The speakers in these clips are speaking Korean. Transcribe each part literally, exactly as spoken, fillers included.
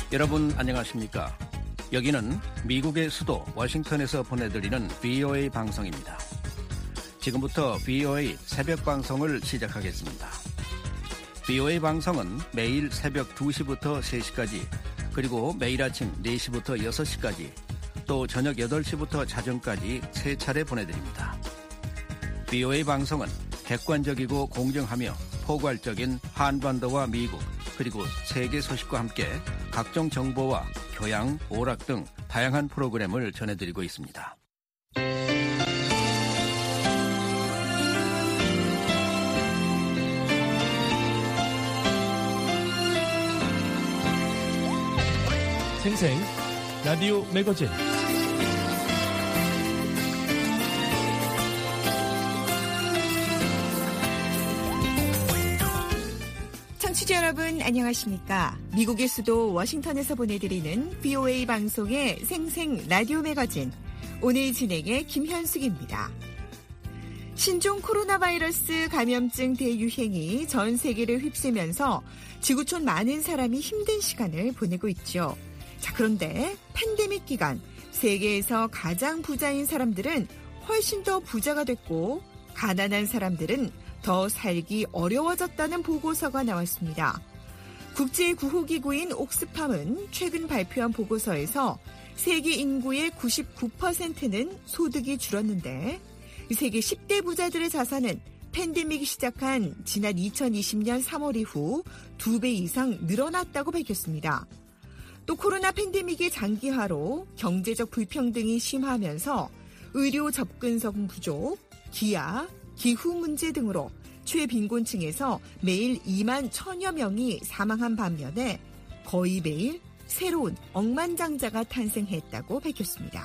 여러분 안녕하십니까? 여기는 미국의 수도 워싱턴에서 보내드리는 브이오에이 방송입니다. 지금부터 브이오에이 새벽 방송을 시작하겠습니다. 브이오에이 방송은 매일 새벽 두 시부터 세 시까지, 그리고 매일 아침 네 시부터 여섯 시까지, 또 저녁 여덟 시부터 자정까지 세 차례 보내드립니다. 브이오에이 방송은 객관적이고 공정하며 포괄적인 한반도와 미국, 그리고 세계 소식과 함께 각종 정보와 교양, 오락 등 다양한 프로그램을 전해드리고 있습니다. 생생 라디오 매거진. 청취자 여러분 안녕하십니까? 미국의 수도 워싱턴에서 보내드리는 브이오에이 방송의 생생 라디오 매거진, 오늘 진행의 김현숙입니다. 신종 코로나 바이러스 감염증 대유행이 전 세계를 휩쓰면서 지구촌 많은 사람이 힘든 시간을 보내고 있죠. 자, 그런데 팬데믹 기간 세계에서 가장 부자인 사람들은 훨씬 더 부자가 됐고, 가난한 사람들은 더 살기 어려워졌다는 보고서가 나왔습니다. 국제구호기구인 옥스팜은 최근 발표한 보고서에서 세계 인구의 구십구 퍼센트는 소득이 줄었는데, 세계 십 대 부자들의 자산은 팬데믹이 시작한 지난 이천이십 년 삼월 이후 두 배 이상 늘어났다고 밝혔습니다. 또 코로나 팬데믹의 장기화로 경제적 불평등이 심화하면서 의료 접근성 부족, 기아, 기후 문제 등으로 최빈곤층에서 매일 이만 천여 명이 사망한 반면에 거의 매일 새로운 억만장자가 탄생했다고 밝혔습니다.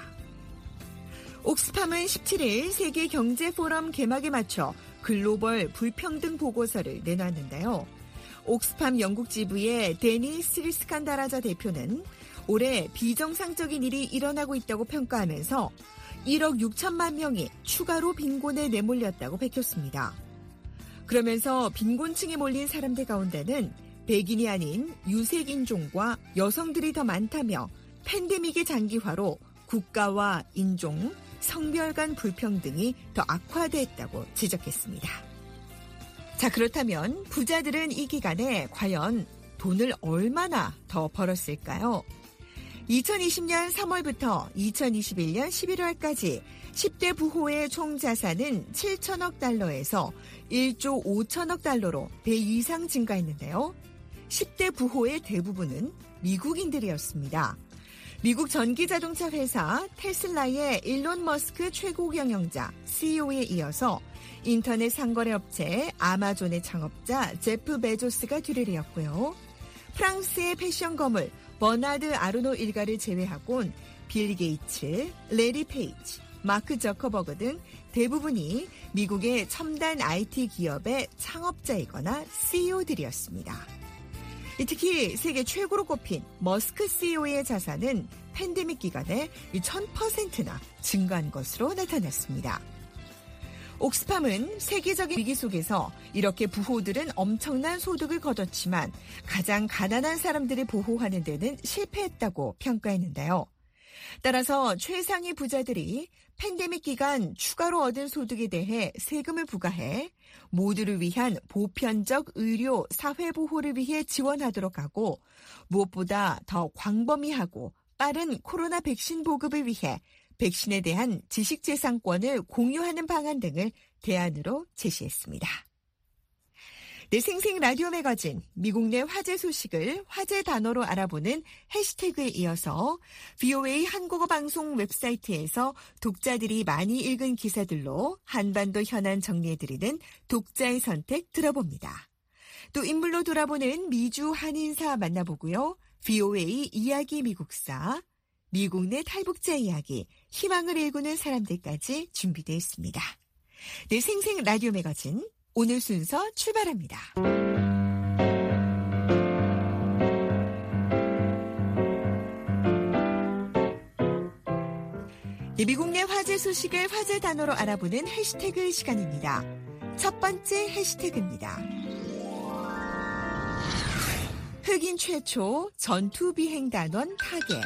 옥스팜은 십칠 일 세계경제포럼 개막에 맞춰 글로벌 불평등 보고서를 내놨는데요. 옥스팜 영국 지부의 데니스 리스칸다라자 대표는 올해 비정상적인 일이 일어나고 있다고 평가하면서 일억 육천만 명이 추가로 빈곤에 내몰렸다고 밝혔습니다. 그러면서 빈곤층에 몰린 사람들 가운데는 백인이 아닌 유색인종과 여성들이 더 많다며 팬데믹의 장기화로 국가와 인종, 성별 간 불평등이 더 악화됐다고 지적했습니다. 자, 그렇다면 부자들은 이 기간에 과연 돈을 얼마나 더 벌었을까요? 이천이십 년 삼월부터 이천이십일 년 십일월까지 십 대 부호의 총 자산은 칠천억 달러에서 일조 오천억 달러로 배 이상 증가했는데요. 십 대 부호의 대부분은 미국인들이었습니다. 미국 전기자동차 회사 테슬라의 일론 머스크 최고 경영자 씨이오에 이어서 인터넷 상거래 업체 아마존의 창업자 제프 베조스가 뒤를 이었고요. 프랑스의 패션 거물 버나드 아르노 일가를 제외하곤 빌 게이츠, 레리 페이지, 마크 저커버그 등 대부분이 미국의 첨단 아이티 기업의 창업자이거나 씨이오들이었습니다. 특히 세계 최고로 꼽힌 머스크 씨이오의 자산은 팬데믹 기간에 천 퍼센트나 증가한 것으로 나타났습니다. 옥스팜은 세계적인 위기 속에서 이렇게 부호들은 엄청난 소득을 거뒀지만 가장 가난한 사람들을 보호하는 데는 실패했다고 평가했는데요. 따라서 최상위 부자들이 팬데믹 기간 추가로 얻은 소득에 대해 세금을 부과해 모두를 위한 보편적 의료, 사회보호를 위해 지원하도록 하고, 무엇보다 더 광범위하고 빠른 코로나 백신 보급을 위해 백신에 대한 지식재산권을 공유하는 방안 등을 대안으로 제시했습니다. 네, 생생 라디오 매거진, 미국 내 화제 소식을 화제 단어로 알아보는 해시태그에 이어서 브이오에이 한국어 방송 웹사이트에서 독자들이 많이 읽은 기사들로 한반도 현안 정리해드리는 독자의 선택 들어봅니다. 또 인물로 돌아보는 미주 한인사 만나보고요. 브이오에이 이야기 미국사, 미국 내 탈북자 이야기, 희망을 일구는 사람들까지 준비되어 있습니다. 네, 생생 라디오 매거진, 오늘 순서 출발합니다. 네, 미국 내 화제 소식을 화제 단어로 알아보는 해시태그 시간입니다. 첫 번째 해시태그입니다. 흑인 최초 전투비행단원 타계.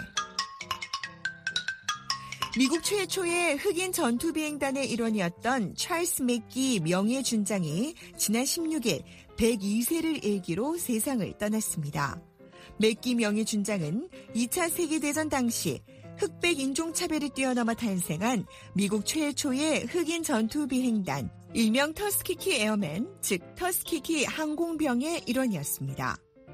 미국 최초의 흑인 전투비행단의 일원이었던 찰스 맥기 명예준장이 지난 십육 일 백이 세를 일기로 세상을 떠났습니다. 맥기 명예준장은 이 차 세계대전 당시 흑백 인종차별을 뛰어넘어 탄생한 미국 최초의 흑인 전투비행단, 일명 터스키키 에어맨, 즉 터스키키 항공병의 일원이었습니다.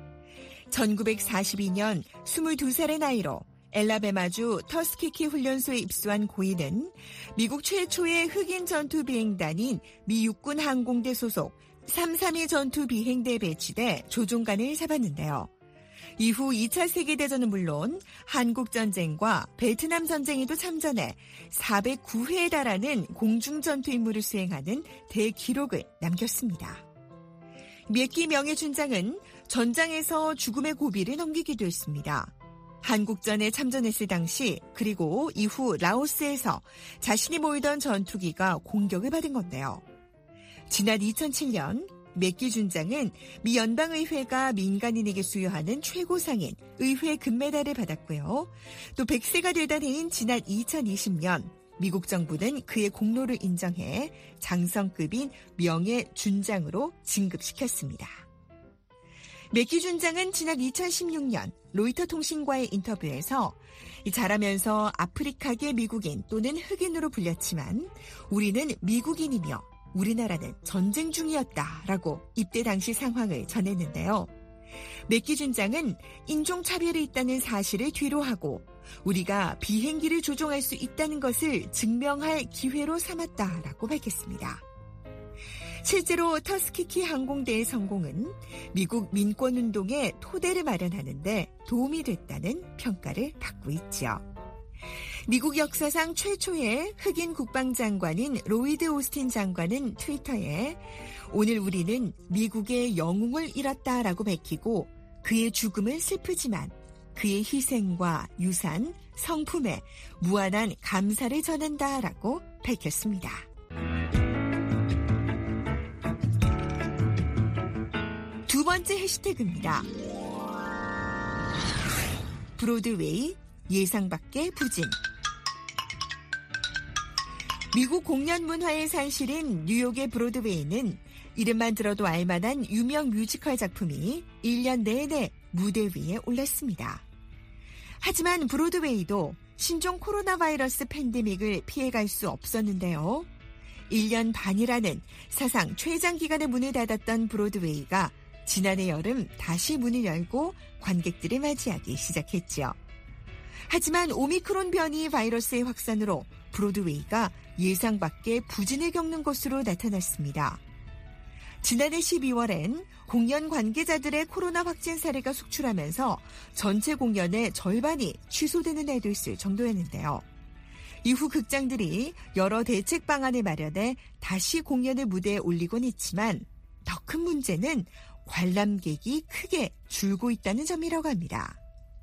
천구백사십이 년 스물두 살의 나이로 엘라베마주 터스키키 훈련소에 입소한 고인은 미국 최초의 흑인 전투비행단인 미 육군 항공대 소속 삼백삼십이 전투비행대에 배치돼 조종관을 잡았는데요. 이후 이 차 세계대전은 물론 한국전쟁과 베트남 전쟁에도 참전해 사백구 회에 달하는 공중전투 임무를 수행하는 대기록을 남겼습니다. 맥기 명예준장은 전장에서 죽음의 고비를 넘기기도 했습니다. 한국전에 참전했을 당시 그리고 이후 라오스에서 자신이 몰던 전투기가 공격을 받은 건데요. 지난 이천칠 년 맥기 준장은 미 연방의회가 민간인에게 수여하는 최고상인 의회 금메달을 받았고요. 또 백 세가 되던 해인 지난 이천이십 년 미국 정부는 그의 공로를 인정해 장성급인 명예준장으로 진급시켰습니다. 맥기 준장은 지난 이천십육 년 로이터 통신과의 인터뷰에서 자라면서 아프리카계 미국인 또는 흑인으로 불렸지만 우리는 미국인이며 우리나라는 전쟁 중이었다라고 입대 당시 상황을 전했는데요. 맥기 준장은 인종차별이 있다는 사실을 뒤로하고 우리가 비행기를 조종할 수 있다는 것을 증명할 기회로 삼았다라고 밝혔습니다. 실제로 터스키키 항공대의 성공은 미국 민권운동의 토대를 마련하는 데 도움이 됐다는 평가를 받고 있죠. 미국 역사상 최초의 흑인 국방장관인 로이드 오스틴 장관은 트위터에 오늘 우리는 미국의 영웅을 잃었다라고 밝히고 그의 죽음은 슬프지만 그의 희생과 유산, 성품에 무한한 감사를 전한다라고 밝혔습니다. 두 번째 해시태그입니다. 브로드웨이 예상 밖의 부진. 미국 공연 문화의 산실인 뉴욕의 브로드웨이는 이름만 들어도 알만한 유명 뮤지컬 작품이 일 년 내내 무대 위에 올랐습니다. 하지만 브로드웨이도 신종 코로나 바이러스 팬데믹을 피해갈 수 없었는데요. 일 년 반이라는 사상 최장기간의 문을 닫았던 브로드웨이가 지난해 여름 다시 문을 열고 관객들을 맞이하기 시작했죠. 하지만 오미크론 변이 바이러스의 확산으로 브로드웨이가 예상 밖의 부진을 겪는 것으로 나타났습니다. 지난해 십이월엔 공연 관계자들의 코로나 확진 사례가 속출하면서 전체 공연의 절반이 취소되는 날도 있을 정도였는데요. 이후 극장들이 여러 대책 방안을 마련해 다시 공연을 무대에 올리곤 했지만 더 큰 문제는 관람객이 크게 줄고 있다는 점이라고 합니다.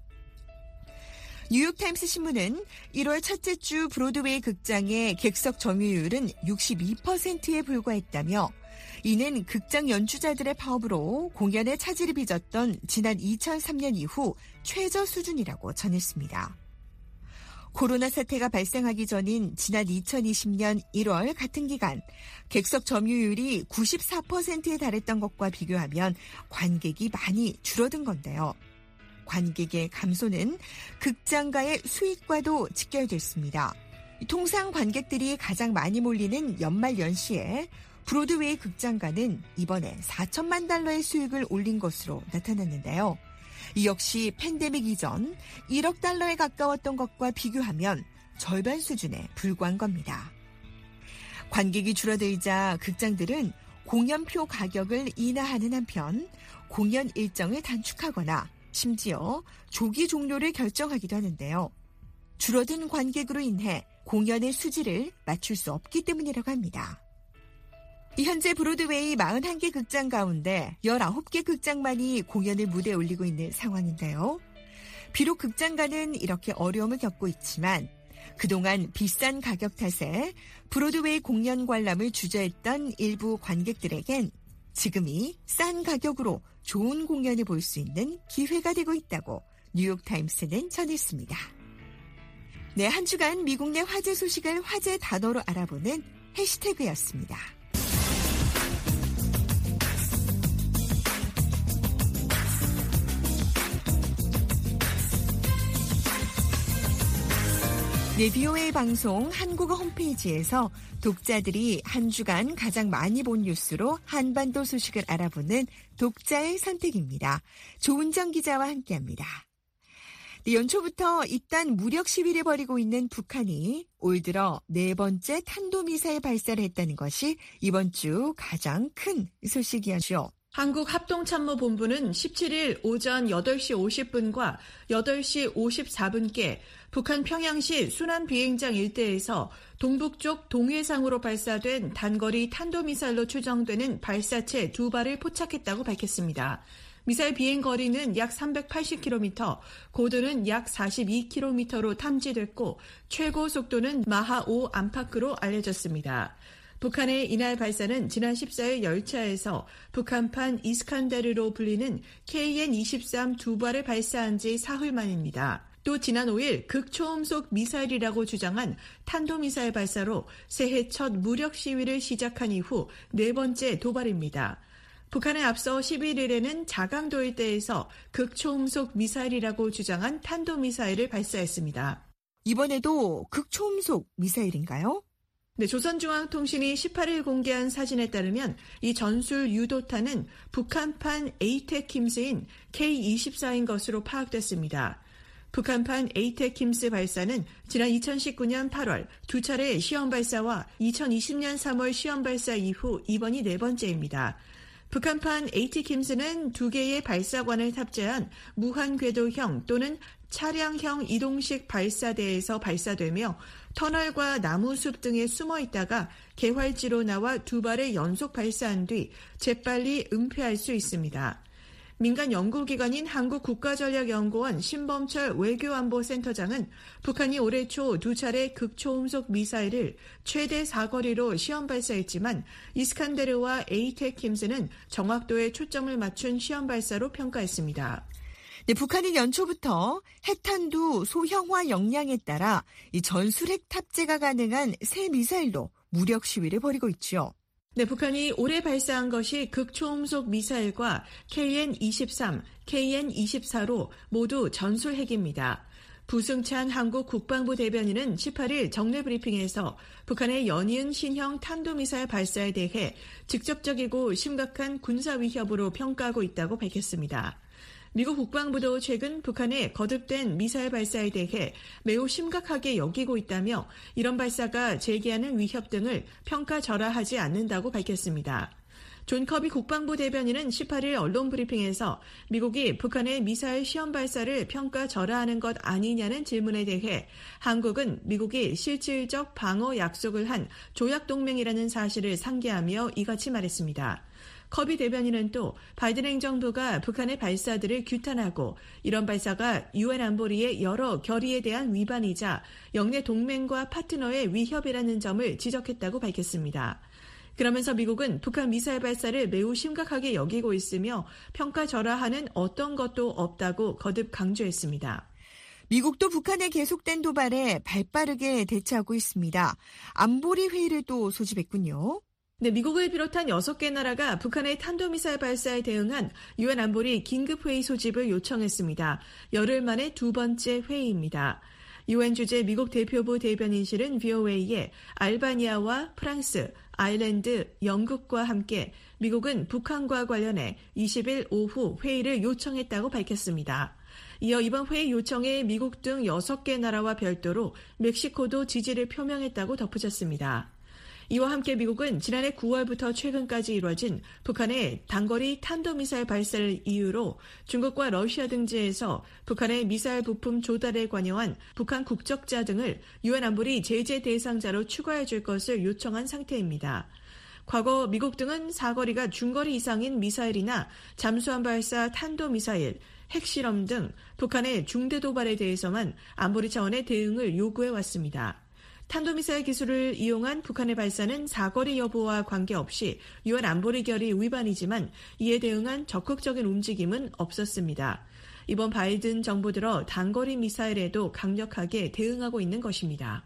뉴욕타임스 신문은 일월 첫째 주 브로드웨이 극장의 객석 점유율은 육십이 퍼센트에 불과했다며 이는 극장 연주자들의 파업으로 공연의 차질을 빚었던 지난 이천삼 년 이후 최저 수준이라고 전했습니다. 코로나 사태가 발생하기 전인 지난 이천이십 년 일월 같은 기간 객석 점유율이 구십사 퍼센트에 달했던 것과 비교하면 관객이 많이 줄어든 건데요. 관객의 감소는 극장가의 수익과도 직결됐습니다. 통상 관객들이 가장 많이 몰리는 연말 연시에 브로드웨이 극장가는 이번에 사천만 달러의 수익을 올린 것으로 나타났는데요. 이 역시 팬데믹 이전 일억 달러에 가까웠던 것과 비교하면 절반 수준에 불과한 겁니다. 관객이 줄어들자 극장들은 공연표 가격을 인하하는 한편 공연 일정을 단축하거나 심지어 조기 종료를 결정하기도 하는데요. 줄어든 관객으로 인해 공연의 수지를 맞출 수 없기 때문이라고 합니다. 현재 브로드웨이 사십일 개 극장 가운데 열아홉 개 극장만이 공연을 무대에 올리고 있는 상황인데요. 비록 극장가는 이렇게 어려움을 겪고 있지만 그동안 비싼 가격 탓에 브로드웨이 공연 관람을 주저했던 일부 관객들에겐 지금이 싼 가격으로 좋은 공연을 볼 수 있는 기회가 되고 있다고 뉴욕타임스는 전했습니다. 네, 한 주간 미국 내 화제 소식을 화제 단어로 알아보는 해시태그였습니다. 네, 비오에이 방송 한국어 홈페이지에서 독자들이 한 주간 가장 많이 본 뉴스로 한반도 소식을 알아보는 독자의 선택입니다. 조은정 기자와 함께합니다. 네, 연초부터 잇단 무력 시위를 벌이고 있는 북한이 올 들어 네 번째 탄도미사일 발사를 했다는 것이 이번 주 가장 큰 소식이었죠. 한국합동참모본부는 십칠일 오전 여덟 시 오십 분과 여덟 시 오십사 분께 북한 평양시 순안비행장 일대에서 동북쪽 동해상으로 발사된 단거리 탄도미사일로 추정되는 발사체 두 발을 포착했다고 밝혔습니다. 미사일 비행 거리는 약 삼백팔십 킬로미터, 고도는 약 사십이 킬로미터로 탐지됐고 최고 속도는 마하 오 안팎으로 알려졌습니다. 북한의 이날 발사는 지난 십사일 열차에서 북한판 이스칸데르로 불리는 케이엔 이십삼 두 발을 발사한 지 사흘 만입니다. 또 지난 오일 극초음속 미사일이라고 주장한 탄도미사일 발사로 새해 첫 무력 시위를 시작한 이후 네 번째 도발입니다. 북한에 앞서 십일일에는 자강도 일대에서 극초음속 미사일이라고 주장한 탄도미사일을 발사했습니다. 이번에도 극초음속 미사일인가요? 네, 조선중앙통신이 십팔일 공개한 사진에 따르면 이 전술 유도탄은 북한판 에이테킴스인 케이 이십사인 것으로 파악됐습니다. 북한판 에이테킴스 발사는 지난 이천십구년 팔월 두 차례 시험 발사와 이천이십년 삼월 시험 발사 이후 이번이 네 번째입니다. 북한판 에이테킴스는 두 개의 발사관을 탑재한 무한궤도형 또는 차량형 이동식 발사대에서 발사되며 터널과 나무숲 등에 숨어 있다가 개활지로 나와 두 발을 연속 발사한 뒤 재빨리 은폐할 수 있습니다. 민간 연구기관인 한국국가전략연구원 신범철 외교안보센터장은 북한이 올해 초 두 차례 극초음속 미사일을 최대 사거리로 시험 발사했지만 이스칸데르와 에이테킴스는 정확도에 초점을 맞춘 시험 발사로 평가했습니다. 네, 북한은 연초부터 핵탄두 소형화 역량에 따라 이 전술핵 탑재가 가능한 새 미사일로 무력 시위를 벌이고 있죠. 네, 북한이 올해 발사한 것이 극초음속 미사일과 케이엔 이십삼, 케이엔 이십사로 모두 전술핵입니다. 부승찬 한국 국방부 대변인은 십팔일 정례 브리핑에서 북한의 연이은 신형 탄도미사일 발사에 대해 직접적이고 심각한 군사 위협으로 평가하고 있다고 밝혔습니다. 미국 국방부도 최근 북한의 거듭된 미사일 발사에 대해 매우 심각하게 여기고 있다며 이런 발사가 제기하는 위협 등을 평가절하하지 않는다고 밝혔습니다. 존 커비 국방부 대변인은 십팔일 언론 브리핑에서 미국이 북한의 미사일 시험 발사를 평가절하하는 것 아니냐는 질문에 대해 한국은 미국이 실질적 방어 약속을 한 조약동맹이라는 사실을 상기하며 이같이 말했습니다. 커비 대변인은 또 바이든 행정부가 북한의 발사들을 규탄하고 이런 발사가 유엔 안보리의 여러 결의에 대한 위반이자 영내 동맹과 파트너의 위협이라는 점을 지적했다고 밝혔습니다. 그러면서 미국은 북한 미사일 발사를 매우 심각하게 여기고 있으며 평가절하하는 어떤 것도 없다고 거듭 강조했습니다. 미국도 북한의 계속된 도발에 발빠르게 대처하고 있습니다. 안보리 회의를 또 소집했군요. 네, 미국을 비롯한 여섯 개 나라가 북한의 탄도미사일 발사에 대응한 유엔 안보리 긴급회의 소집을 요청했습니다. 열흘 만에 두 번째 회의입니다. 유엔 주재 미국 대표부 대변인실은 비오에이에 알바니아와 프랑스, 아일랜드, 영국과 함께 미국은 북한과 관련해 이십일 오후 회의를 요청했다고 밝혔습니다. 이어 이번 회의 요청에 미국 등 여섯 개 나라와 별도로 멕시코도 지지를 표명했다고 덧붙였습니다. 이와 함께 미국은 지난해 구월부터 최근까지 이뤄진 북한의 단거리 탄도미사일 발사를 이유로 중국과 러시아 등지에서 북한의 미사일 부품 조달에 관여한 북한 국적자 등을 유엔 안보리 제재 대상자로 추가해 줄 것을 요청한 상태입니다. 과거 미국 등은 사거리가 중거리 이상인 미사일이나 잠수함 발사 탄도미사일, 핵실험 등 북한의 중대 도발에 대해서만 안보리 차원의 대응을 요구해 왔습니다. 탄도미사일 기술을 이용한 북한의 발사는 사거리 여부와 관계없이 유엔 안보리 결의 위반이지만 이에 대응한 적극적인 움직임은 없었습니다. 이번 바이든 정부 들어 단거리 미사일에도 강력하게 대응하고 있는 것입니다.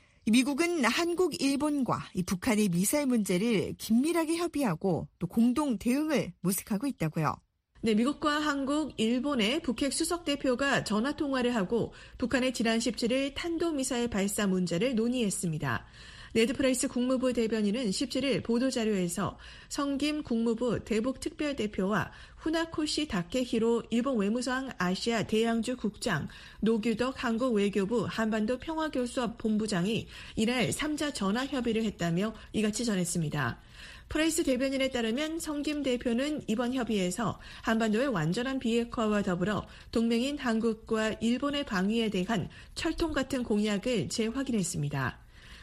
미국은 한국, 일본과 이 북한의 미사일 문제를 긴밀하게 협의하고 또 공동 대응을 모색하고 있다고요. 네, 미국과 한국, 일본의 북핵 수석 대표가 전화 통화를 하고 북한의 지난 십칠 일 탄도미사일 발사 문제를 논의했습니다. 네드 프라이스 국무부 대변인은 십칠 일 보도자료에서 성김 국무부 대북특별대표와 후나코시 다케히로 일본 외무성 아시아 대양주 국장, 노규덕 한국 외교부 한반도 평화교수업 본부장이 이날 삼자 전화 협의를 했다며 이같이 전했습니다. 프라이스 대변인에 따르면 성김 대표는 이번 협의에서 한반도의 완전한 비핵화와 더불어 동맹인 한국과 일본의 방위에 대한 철통 같은 공약을 재확인했습니다.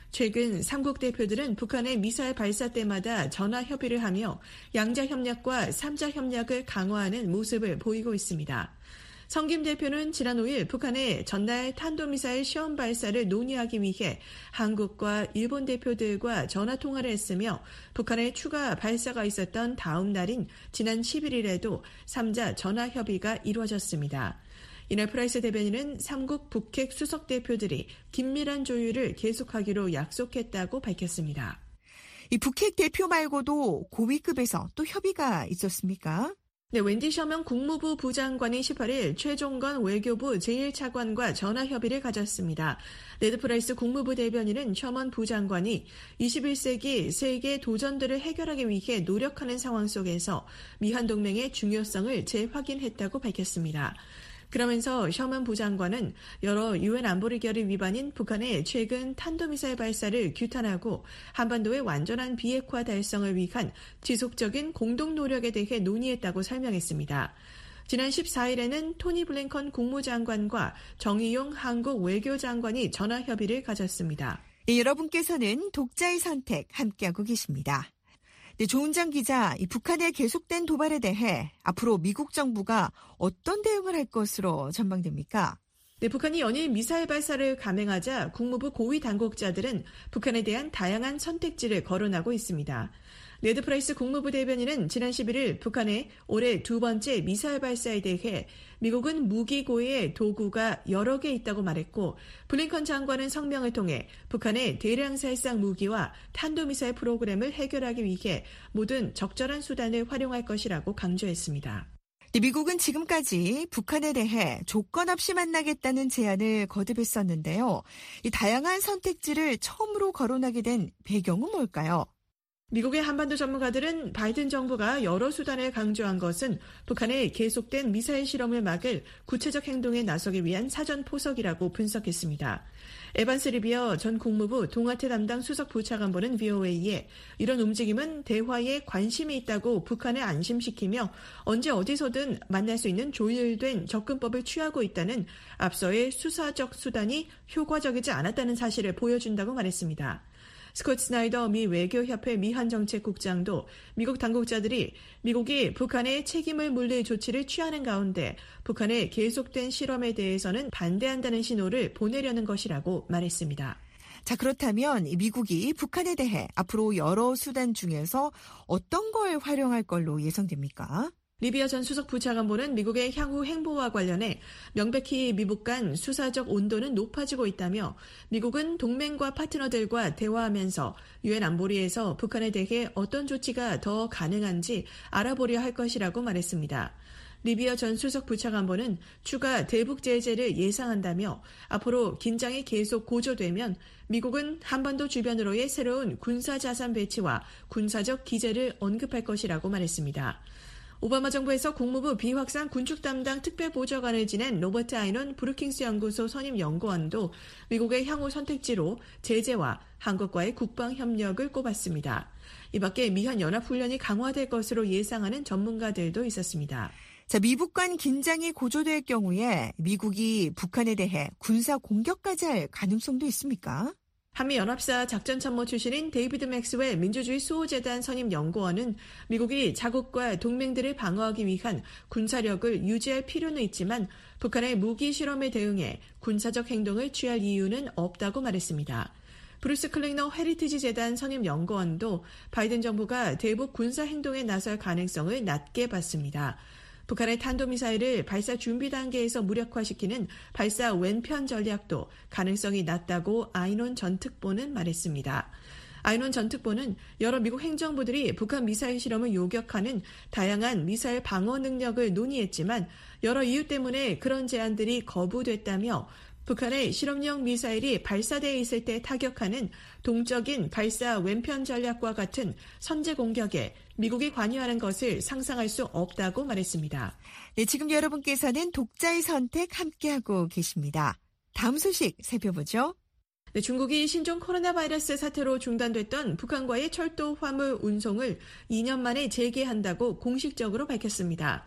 최근 삼국 대표들은 북한의 미사일 발사 때마다 전화 협의를 하며 양자 협력과 삼자 협력을 강화하는 모습을 보이고 있습니다. 성김 대표는 지난 오 일 북한의 전날 탄도미사일 시험 발사를 논의하기 위해 한국과 일본 대표들과 전화 통화를 했으며 북한의 추가 발사가 있었던 다음 날인 지난 십일 일에도 삼자 전화 협의가 이루어졌습니다. 이날 프라이스 대변인은 삼국 북핵 수석 대표들이 긴밀한 조율을 계속하기로 약속했다고 밝혔습니다. 이 북핵 대표 말고도 고위급에서 또 협의가 있었습니까? 네, 웬디 셔먼 국무부 부장관이 십팔 일 최종건 외교부 제일 차관과 전화 협의를 가졌습니다. 네드 프라이스 국무부 대변인은 셔먼 부장관이 이십일 세기 세계 도전들을 해결하기 위해 노력하는 상황 속에서 미한 동맹의 중요성을 재확인했다고 밝혔습니다. 그러면서 셔먼 부장관은 여러 유엔 안보리 결의 위반인 북한의 최근 탄도미사일 발사를 규탄하고 한반도의 완전한 비핵화 달성을 위한 지속적인 공동 노력에 대해 논의했다고 설명했습니다. 지난 십사 일에는 토니 블링컨 국무장관과 정의용 한국 외교장관이 전화 협의를 가졌습니다. 네, 여러분께서는 독자의 선택 함께하고 계십니다. 네, 조은정 기자, 이 북한의 계속된 도발에 대해 앞으로 미국 정부가 어떤 대응을 할 것으로 전망됩니까? 네, 북한이 연일 미사일 발사를 감행하자 국무부 고위 당국자들은 북한에 대한 다양한 선택지를 거론하고 있습니다. 네드 프라이스 국무부 대변인은 지난 십일 일 북한의 올해 두 번째 미사일 발사에 대해 미국은 무기고의 도구가 여러 개 있다고 말했고 블링컨 장관은 성명을 통해 북한의 대량 살상 무기와 탄도미사일 프로그램을 해결하기 위해 모든 적절한 수단을 활용할 것이라고 강조했습니다. 미국은 지금까지 북한에 대해 조건 없이 만나겠다는 제안을 거듭했었는데요. 이 다양한 선택지를 처음으로 거론하게 된 배경은 뭘까요? 미국의 한반도 전문가들은 바이든 정부가 여러 수단을 강조한 것은 북한의 계속된 미사일 실험을 막을 구체적 행동에 나서기 위한 사전 포석이라고 분석했습니다. 에반스 리비어 전 국무부 동아태 담당 수석 부차관보는 브이오에이에 이런 움직임은 대화에 관심이 있다고 북한을 안심시키며 언제 어디서든 만날 수 있는 조율된 접근법을 취하고 있다는 앞서의 수사적 수단이 효과적이지 않았다는 사실을 보여준다고 말했습니다. 스콧 스나이더 미 외교협회 미한정책국장도 미국 당국자들이 미국이 북한에 책임을 물릴 조치를 취하는 가운데 북한의 계속된 실험에 대해서는 반대한다는 신호를 보내려는 것이라고 말했습니다. 자, 그렇다면 미국이 북한에 대해 앞으로 여러 수단 중에서 어떤 걸 활용할 걸로 예상됩니까? 리비어 전 수석 부차관보는 미국의 향후 행보와 관련해 명백히 미북 간 수사적 온도는 높아지고 있다며 미국은 동맹과 파트너들과 대화하면서 유엔 안보리에서 북한에 대해 어떤 조치가 더 가능한지 알아보려 할 것이라고 말했습니다. 리비어 전 수석 부차관보는 추가 대북 제재를 예상한다며 앞으로 긴장이 계속 고조되면 미국은 한반도 주변으로의 새로운 군사자산 배치와 군사적 기제를 언급할 것이라고 말했습니다. 오바마 정부에서 국무부 비확산 군축 담당 특별보좌관을 지낸 로버트 아이논 브루킹스 연구소 선임 연구원도 미국의 향후 선택지로 제재와 한국과의 국방 협력을 꼽았습니다. 이 밖에 미한 연합훈련이 강화될 것으로 예상하는 전문가들도 있었습니다. 자, 미북 간 긴장이 고조될 경우에 미국이 북한에 대해 군사 공격까지 할 가능성도 있습니까? 한미연합사 작전참모 출신인 데이비드 맥스웰 민주주의 수호재단 선임 연구원은 미국이 자국과 동맹들을 방어하기 위한 군사력을 유지할 필요는 있지만 북한의 무기 실험에 대응해 군사적 행동을 취할 이유는 없다고 말했습니다. 브루스 클링너 헤리티지 재단 선임 연구원도 바이든 정부가 대북 군사 행동에 나설 가능성을 낮게 봤습니다. 북한의 탄도미사일을 발사 준비 단계에서 무력화시키는 발사 왼편 전략도 가능성이 낮다고 아이논 전 특보는 말했습니다. 아이논 전 특보는 여러 미국 행정부들이 북한 미사일 실험을 요격하는 다양한 미사일 방어 능력을 논의했지만 여러 이유 때문에 그런 제안들이 거부됐다며 북한의 실험용 미사일이 발사되어 있을 때 타격하는 동적인 발사 왼편 전략과 같은 선제 공격에 미국이 관여하는 것을 상상할 수 없다고 말했습니다. 네, 지금 여러분께서는 독자의 선택 함께하고 계십니다. 다음 소식 살펴보죠. 네, 중국이 신종 코로나 바이러스 사태로 중단됐던 북한과의 철도 화물 운송을 이 년 만에 재개한다고 공식적으로 밝혔습니다.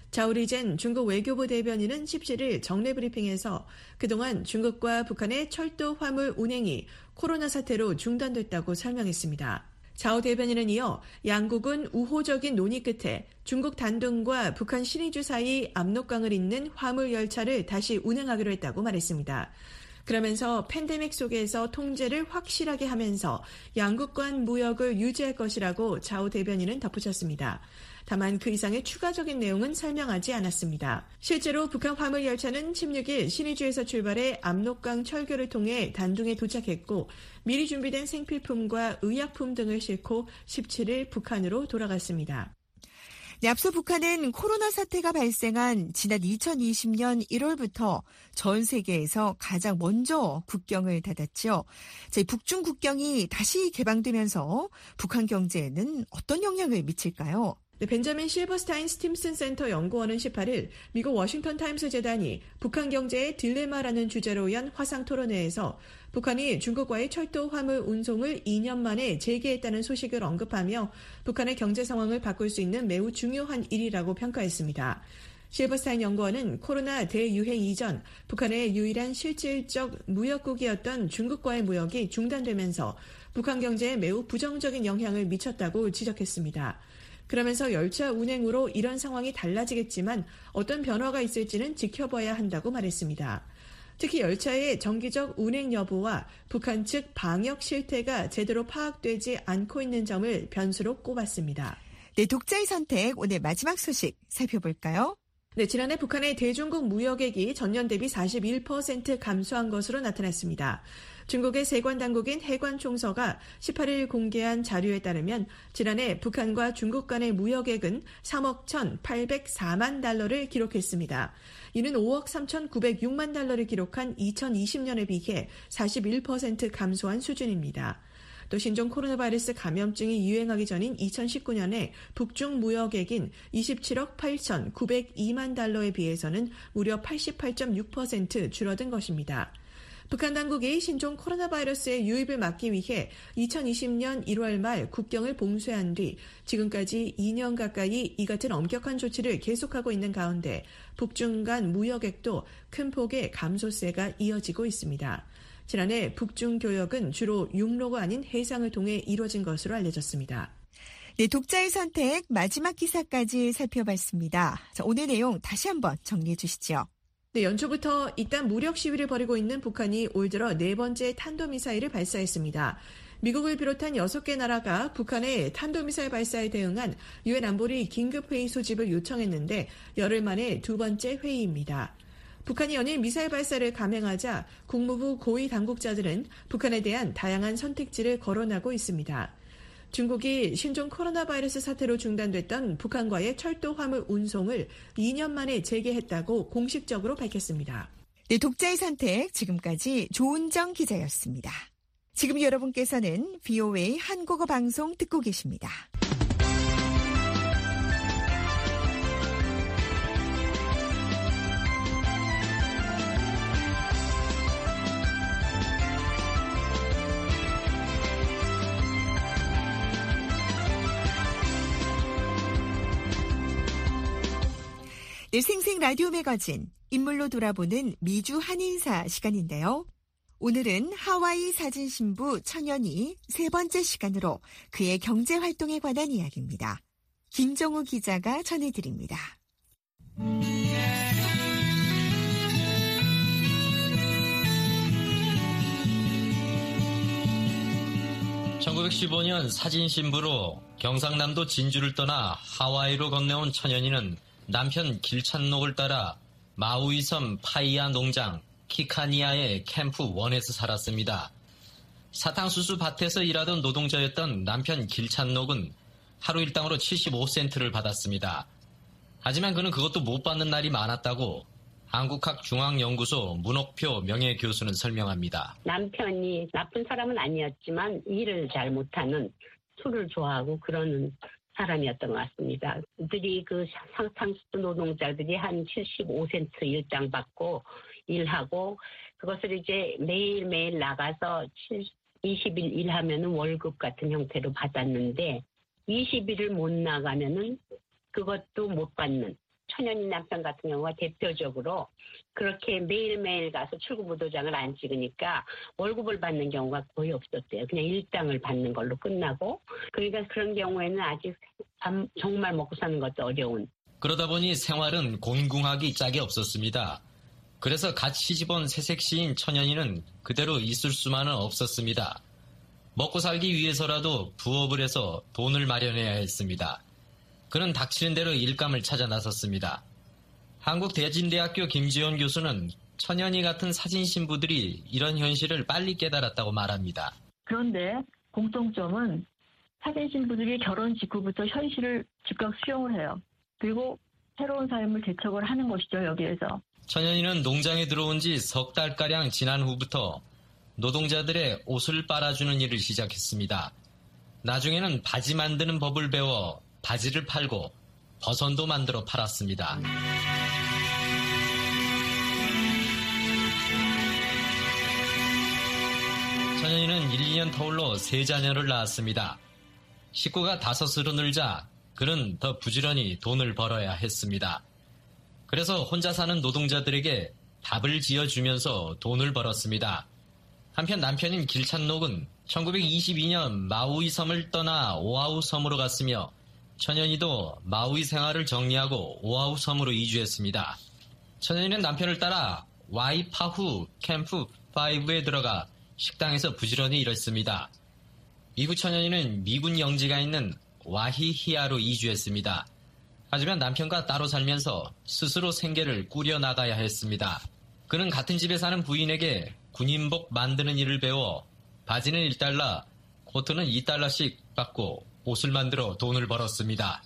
자오리젠 중국 외교부 대변인은 십칠 일 정례 브리핑에서 그동안 중국과 북한의 철도 화물 운행이 코로나 사태로 중단됐다고 설명했습니다. 자오 대변인은 이어 양국은 우호적인 논의 끝에 중국 단둥과 북한 신의주 사이 압록강을 잇는 화물 열차를 다시 운행하기로 했다고 말했습니다. 그러면서 팬데믹 속에서 통제를 확실하게 하면서 양국 간 무역을 유지할 것이라고 자오 대변인은 덧붙였습니다. 다만 그 이상의 추가적인 내용은 설명하지 않았습니다. 실제로 북한 화물 열차는 십육 일 신의주에서 출발해 압록강 철교를 통해 단둥에 도착했고 미리 준비된 생필품과 의약품 등을 싣고 십칠 일 북한으로 돌아갔습니다. 네, 앞서 북한은 코로나 사태가 발생한 지난 이천이십 년 일월부터 전 세계에서 가장 먼저 국경을 닫았죠. 자, 북중 국경이 다시 개방되면서 북한 경제에는 어떤 영향을 미칠까요? 네, 벤자민 실버스타인 스팀슨 센터 연구원은 십팔 일 미국 워싱턴 타임스 재단이 북한 경제의 딜레마라는 주제로 연 화상 토론회에서 북한이 중국과의 철도 화물 운송을 이 년 만에 재개했다는 소식을 언급하며 북한의 경제 상황을 바꿀 수 있는 매우 중요한 일이라고 평가했습니다. 실버스타인 연구원은 코로나 대유행 이전 북한의 유일한 실질적 무역국이었던 중국과의 무역이 중단되면서 북한 경제에 매우 부정적인 영향을 미쳤다고 지적했습니다. 그러면서 열차 운행으로 이런 상황이 달라지겠지만 어떤 변화가 있을지는 지켜봐야 한다고 말했습니다. 특히 열차의 정기적 운행 여부와 북한 측 방역 실태가 제대로 파악되지 않고 있는 점을 변수로 꼽았습니다. 네, 독자의 선택 오늘 마지막 소식 살펴볼까요? 네, 지난해 북한의 대중국 무역액이 전년 대비 사십일 퍼센트 감소한 것으로 나타났습니다. 중국의 세관 당국인 해관총서가 십팔 일 공개한 자료에 따르면 지난해 북한과 중국 간의 무역액은 삼억 천팔백사만 달러를 기록했습니다. 이는 오억 삼천구백육만 달러를 기록한 이천이십 년에 비해 사십일 퍼센트 감소한 수준입니다. 또 신종 코로나 바이러스 감염증이 유행하기 전인 이천십구 년에 북중 무역액인 이십칠억 팔천구백이만 달러에 비해서는 무려 팔십팔 점 육 퍼센트 줄어든 것입니다. 북한 당국이 신종 코로나 바이러스의 유입을 막기 위해 이천이십 년 일월 말 국경을 봉쇄한 뒤 지금까지 이 년 가까이 이 같은 엄격한 조치를 계속하고 있는 가운데 북중 간 무역액도 큰 폭의 감소세가 이어지고 있습니다. 지난해 북중 교역은 주로 육로가 아닌 해상을 통해 이루어진 것으로 알려졌습니다. 네, 독자의 선택 마지막 기사까지 살펴봤습니다. 자, 오늘 내용 다시 한번 정리해 주시죠. 네, 연초부터 잇따른 무력 시위를 벌이고 있는 북한이 올 들어 네 번째 탄도미사일을 발사했습니다. 미국을 비롯한 여섯 개 나라가 북한의 탄도미사일 발사에 대응한 유엔 안보리 긴급회의 소집을 요청했는데 열흘 만에 두 번째 회의입니다. 북한이 연일 미사일 발사를 감행하자 국무부 고위 당국자들은 북한에 대한 다양한 선택지를 거론하고 있습니다. 중국이 신종 코로나 바이러스 사태로 중단됐던 북한과의 철도 화물 운송을 이 년 만에 재개했다고 공식적으로 밝혔습니다. 네, 독자의 선택 지금까지 조은정 기자였습니다. 지금 여러분께서는 브이오에이 한국어 방송 듣고 계십니다. 네, 생생 라디오 매거진 인물로 돌아보는 미주 한인사 시간인데요. 오늘은 하와이 사진신부 천연이 세 번째 시간으로 그의 경제활동에 관한 이야기입니다. 김정우 기자가 전해드립니다. 천구백십오 년 사진 신부로 경상남도 진주를 떠나 하와이로 건너온 천연이는 남편 길찬록을 따라 마우이 섬 파이아 농장 키카니아의 캠프 원에서 살았습니다. 사탕수수 밭에서 일하던 노동자였던 남편 길찬록은 하루 일당으로 칠십오 센트를 받았습니다. 하지만 그는 그것도 못 받는 날이 많았다고 한국학중앙연구소 문옥표 명예교수는 설명합니다. 남편이 나쁜 사람은 아니었지만 일을 잘 못하는, 술을 좋아하고 그러는 사람이었던 것 같습니다. 그들이 그 사탕수수 노동자들이 한 칠십오 센트 일당 받고 일하고 그것을 이제 매일매일 나가서 이십 일 일하면은 월급 같은 형태로 받았는데 이십 일을 못 나가면은 그것도 못 받는, 천연이 남편 같은 경우가 대표적으로 그렇게 매일매일 가서 출구부도장을 안 찍으니까 월급을 받는 경우가 거의 없었대요. 그냥 일당을 받는 걸로 끝나고. 그러니까 그런 경우에는 아직 정말 먹고 사는 것도 어려운. 그러다 보니 생활은 곤궁하기 짝이 없었습니다. 그래서 갓 시집온 새색시인 천연이는 그대로 있을 수만은 없었습니다. 먹고 살기 위해서라도 부업을 해서 돈을 마련해야 했습니다. 그는 닥치는 대로 일감을 찾아 나섰습니다. 한국대진대학교 김지원 교수는 천연이 같은 사진 신부들이 이런 현실을 빨리 깨달았다고 말합니다. 그런데 공통점은 사진 신부들이 결혼 직후부터 현실을 즉각 수용을 해요. 그리고 새로운 삶을 개척을 하는 것이죠, 여기에서. 천연이는 농장에 들어온 지 석 달가량 지난 후부터 노동자들의 옷을 빨아주는 일을 시작했습니다. 나중에는 바지 만드는 법을 배워 바지를 팔고 버선도 만들어 팔았습니다. 천연이는 일, 이 년 터울로 세 자녀를 낳았습니다. 식구가 다섯으로 늘자 그는 더 부지런히 돈을 벌어야 했습니다. 그래서 혼자 사는 노동자들에게 밥을 지어주면서 돈을 벌었습니다. 한편 남편인 길찬록은 천구백이십이 년 마우이 섬을 떠나 오아후 섬으로 갔으며 천연이도 마우이 생활을 정리하고 오아후 섬으로 이주했습니다. 천연이는 남편을 따라 와이파후 캠프 오에 들어가 식당에서 부지런히 일했습니다. 이후 천연이는 미군 영지가 있는 와히히아로 이주했습니다. 하지만 남편과 따로 살면서 스스로 생계를 꾸려나가야 했습니다. 그는 같은 집에 사는 부인에게 군인복 만드는 일을 배워 바지는 일 달러, 코트는 이 달러씩 받고 옷을 만들어 돈을 벌었습니다.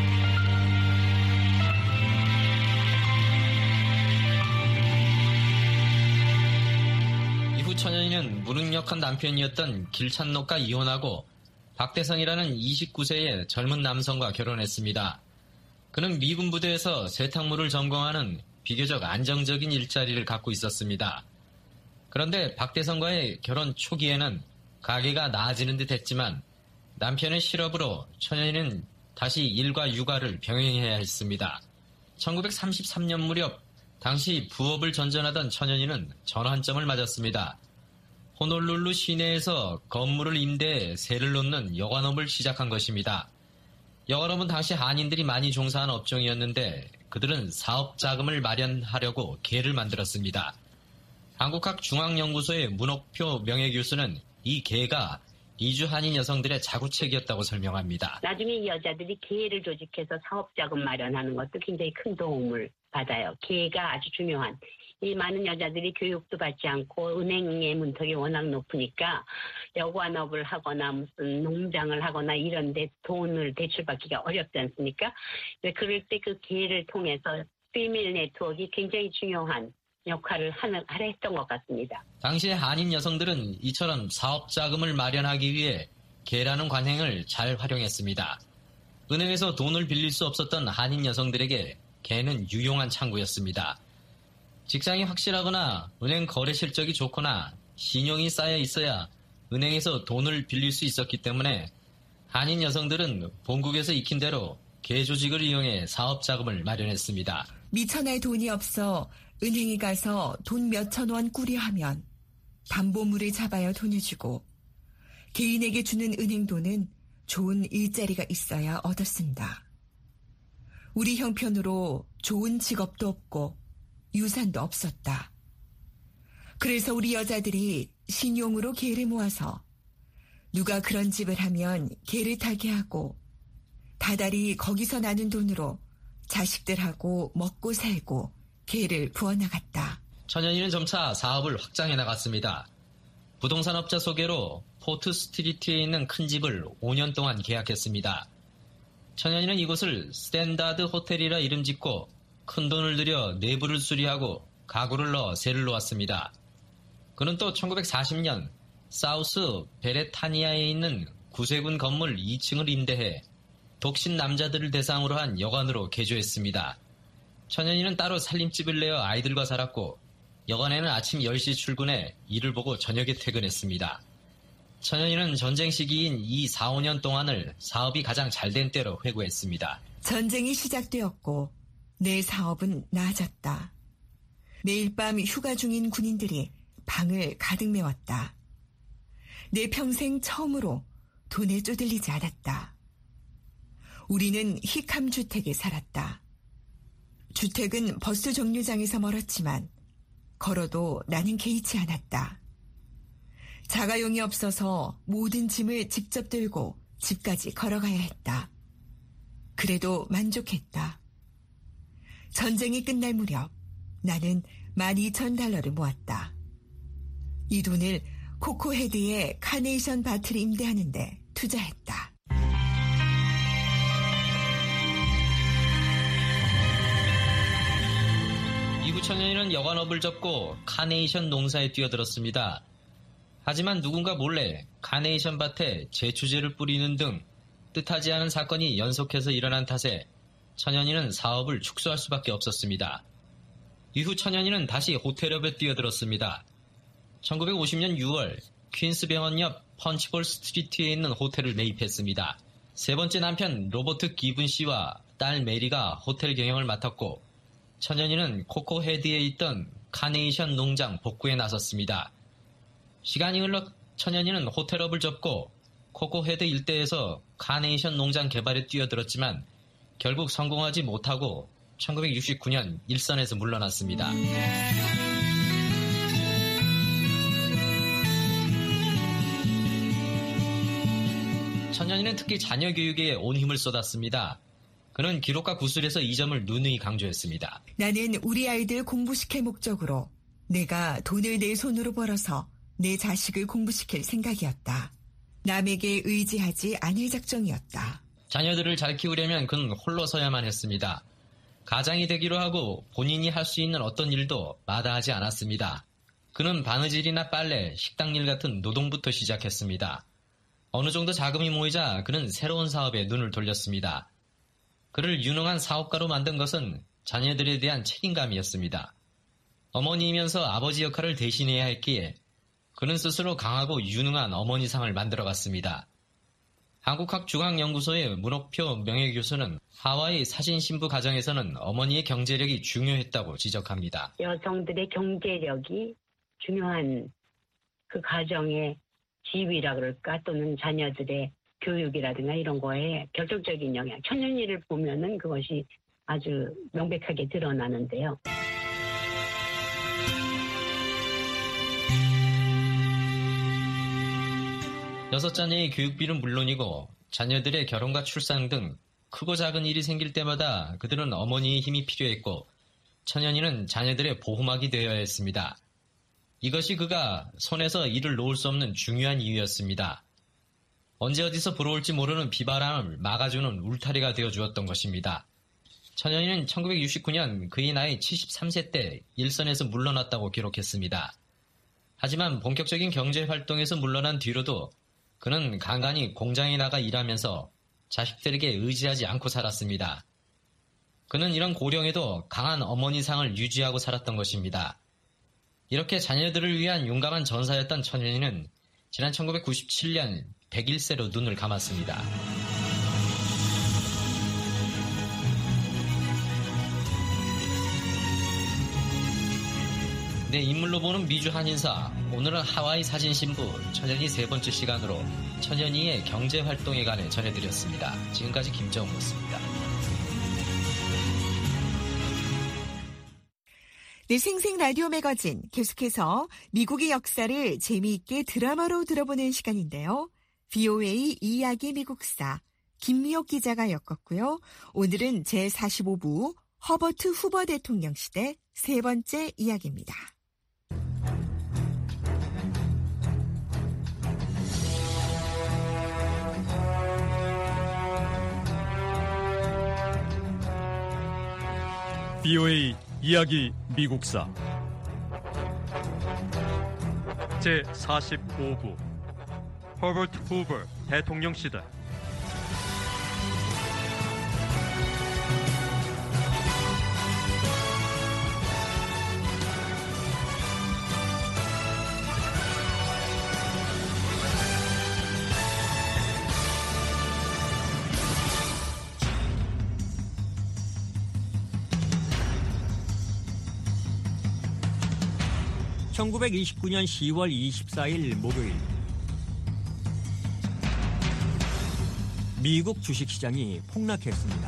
이후 천연이는 무능력한 남편이었던 길찬록과 이혼하고 박대성이라는 이십구 세의 젊은 남성과 결혼했습니다. 그는 미군 부대에서 세탁물을 점검하는 비교적 안정적인 일자리를 갖고 있었습니다. 그런데 박대성과의 결혼 초기에는 가게가 나아지는 듯 했지만 남편의 실업으로 천연이는 다시 일과 육아를 병행해야 했습니다. 천구백삼십삼 년 무렵 당시 부업을 전전하던 천연이는 전환점을 맞았습니다. 호놀룰루 시내에서 건물을 임대해 세를 놓는 여관업을 시작한 것입니다. 여관업은 당시 한인들이 많이 종사한 업종이었는데 그들은 사업 자금을 마련하려고 개를 만들었습니다. 한국학중앙연구소의 문옥표 명예교수는 이 개가 이주 한인 여성들의 자구책이었다고 설명합니다. 나중에 이 여자들이 개를 조직해서 사업 자금 마련하는 것도 굉장히 큰 도움을 받아요. 개가 아주 중요한. 이 많은 여자들이 교육도 받지 않고 은행의 문턱이 워낙 높으니까 여관업을 하거나 무슨 농장을 하거나 이런 데 돈을 대출받기가 어렵지 않습니까? 그럴 때 그 기회를 통해서 피밀 네트워크가 굉장히 중요한 역할을 하는, 하려 했던 것 같습니다. 당시의 한인 여성들은 이처럼 사업 자금을 마련하기 위해 개라는 관행을 잘 활용했습니다. 은행에서 돈을 빌릴 수 없었던 한인 여성들에게 개는 유용한 창구였습니다. 직장이 확실하거나 은행 거래 실적이 좋거나 신용이 쌓여 있어야 은행에서 돈을 빌릴 수 있었기 때문에 한인 여성들은 본국에서 익힌 대로 개 조직을 이용해 사업 자금을 마련했습니다. 미천할 돈이 없어 은행에 가서 돈 몇천 원 꾸려하면 담보물을 잡아야 돈을 주고 개인에게 주는 은행 돈은 좋은 일자리가 있어야 얻었습니다. 우리 형편으로 좋은 직업도 없고 유산도 없었다. 그래서 우리 여자들이 신용으로 개를 모아서 누가 그런 집을 하면 개를 타게 하고 다달이 거기서 나는 돈으로 자식들하고 먹고 살고 개를 부어나갔다. 천연이는 점차 사업을 확장해 나갔습니다. 부동산업자 소개로 포트 스트리트에 있는 큰 집을 오 년 동안 계약했습니다. 천연이는 이곳을 스탠다드 호텔이라 이름 짓고 큰 돈을 들여 내부를 수리하고 가구를 넣어 세를 놓았습니다. 그는 또 천구백사십 년 사우스 베레타니아에 있는 구세군 건물 이 층을 임대해 독신 남자들을 대상으로 한 여관으로 개조했습니다. 천연이는 따로 살림집을 내어 아이들과 살았고 여관에는 아침 열 시 출근해 일을 보고 저녁에 퇴근했습니다. 천연이는 전쟁 시기인 이 사, 오 년 동안을 사업이 가장 잘된 때로 회고했습니다. 전쟁이 시작되었고 내 사업은 나아졌다. 매일 밤 휴가 중인 군인들이 방을 가득 메웠다. 내 평생 처음으로 돈에 쪼들리지 않았다. 우리는 히캄 주택에 살았다. 주택은 버스 정류장에서 멀었지만 걸어도 나는 개의치 않았다. 자가용이 없어서 모든 짐을 직접 들고 집까지 걸어가야 했다. 그래도 만족했다. 전쟁이 끝날 무렵 나는 만 이천 달러를 모았다. 이 돈을 코코헤드의 카네이션 밭을 임대하는 데 투자했다. 이후 천연이는 여관업을 접고 카네이션 농사에 뛰어들었습니다. 하지만 누군가 몰래 카네이션 밭에 제초제를 뿌리는 등 뜻하지 않은 사건이 연속해서 일어난 탓에 천연이는 사업을 축소할 수밖에 없었습니다. 이후 천연이는 다시 호텔업에 뛰어들었습니다. 천구백오십 년 유월 퀸스 병원 옆 펀치볼 스트리트에 있는 호텔을 매입했습니다. 세 번째 남편 로버트 기븐 씨와 딸 메리가 호텔 경영을 맡았고 천연이는 코코헤드에 있던 카네이션 농장 복구에 나섰습니다. 시간이 흘러 천연이는 호텔업을 접고 코코헤드 일대에서 카네이션 농장 개발에 뛰어들었지만 결국 성공하지 못하고 천구백육십구 년 일선에서 물러났습니다. 천연이는 특히 자녀 교육에 온 힘을 쏟았습니다. 그는 기록과 구술에서 이 점을 누누이 강조했습니다. 나는 우리 아이들 공부시킬 목적으로 내가 돈을 내 손으로 벌어서 내 자식을 공부시킬 생각이었다. 남에게 의지하지 않을 작정이었다. 자녀들을 잘 키우려면 그는 홀로 서야만 했습니다. 가장이 되기로 하고 본인이 할 수 있는 어떤 일도 마다하지 않았습니다. 그는 바느질이나 빨래, 식당일 같은 노동부터 시작했습니다. 어느 정도 자금이 모이자 그는 새로운 사업에 눈을 돌렸습니다. 그를 유능한 사업가로 만든 것은 자녀들에 대한 책임감이었습니다. 어머니이면서 아버지 역할을 대신해야 했기에 그는 스스로 강하고 유능한 어머니상을 만들어갔습니다. 한국학중앙연구소의 문옥표 명예교수는 하와이 사신신부 가정에서는 어머니의 경제력이 중요했다고 지적합니다. 여성들의 경제력이 중요한 그 가정의 지위라 그럴까 또는 자녀들의 교육이라든가 이런 거에 결정적인 영향. 천연이를 보면은 그것이 아주 명백하게 드러나는데요. 여섯 자녀의 교육비는 물론이고 자녀들의 결혼과 출산 등 크고 작은 일이 생길 때마다 그들은 어머니의 힘이 필요했고 천연이는 자녀들의 보호막이 되어야 했습니다. 이것이 그가 손에서 일을 놓을 수 없는 중요한 이유였습니다. 언제 어디서 불어올지 모르는 비바람을 막아주는 울타리가 되어주었던 것입니다. 천연이는 천구백육십구 년 그의 나이 칠십삼 세 때 일선에서 물러났다고 기록했습니다. 하지만 본격적인 경제활동에서 물러난 뒤로도 그는 간간히 공장에 나가 일하면서 자식들에게 의지하지 않고 살았습니다. 그는 이런 고령에도 강한 어머니상을 유지하고 살았던 것입니다. 이렇게 자녀들을 위한 용감한 전사였던 천연이는 지난 천구백구십칠 년 백일 세로 눈을 감았습니다. 네, 인물로 보는 미주 한인사. 오늘은 하와이 사진신부 천연이 세 번째 시간으로 천연이의 경제활동에 관해 전해드렸습니다. 지금까지 김정우였습니다. 네, 생생 라디오 매거진 계속해서 미국의 역사를 재미있게 드라마로 들어보는 시간인데요. 브이오에이 이야기 미국사 김미옥 기자가 엮었고요. 오늘은 제사십오 부 허버트 후버 대통령 시대 세 번째 이야기입니다. 브이오에이 이야기 미국사 제사십오 부 허버트 후버 대통령 시대. 천구백이십구 년 시월 이십사일 목요일, 미국 주식시장이 폭락했습니다.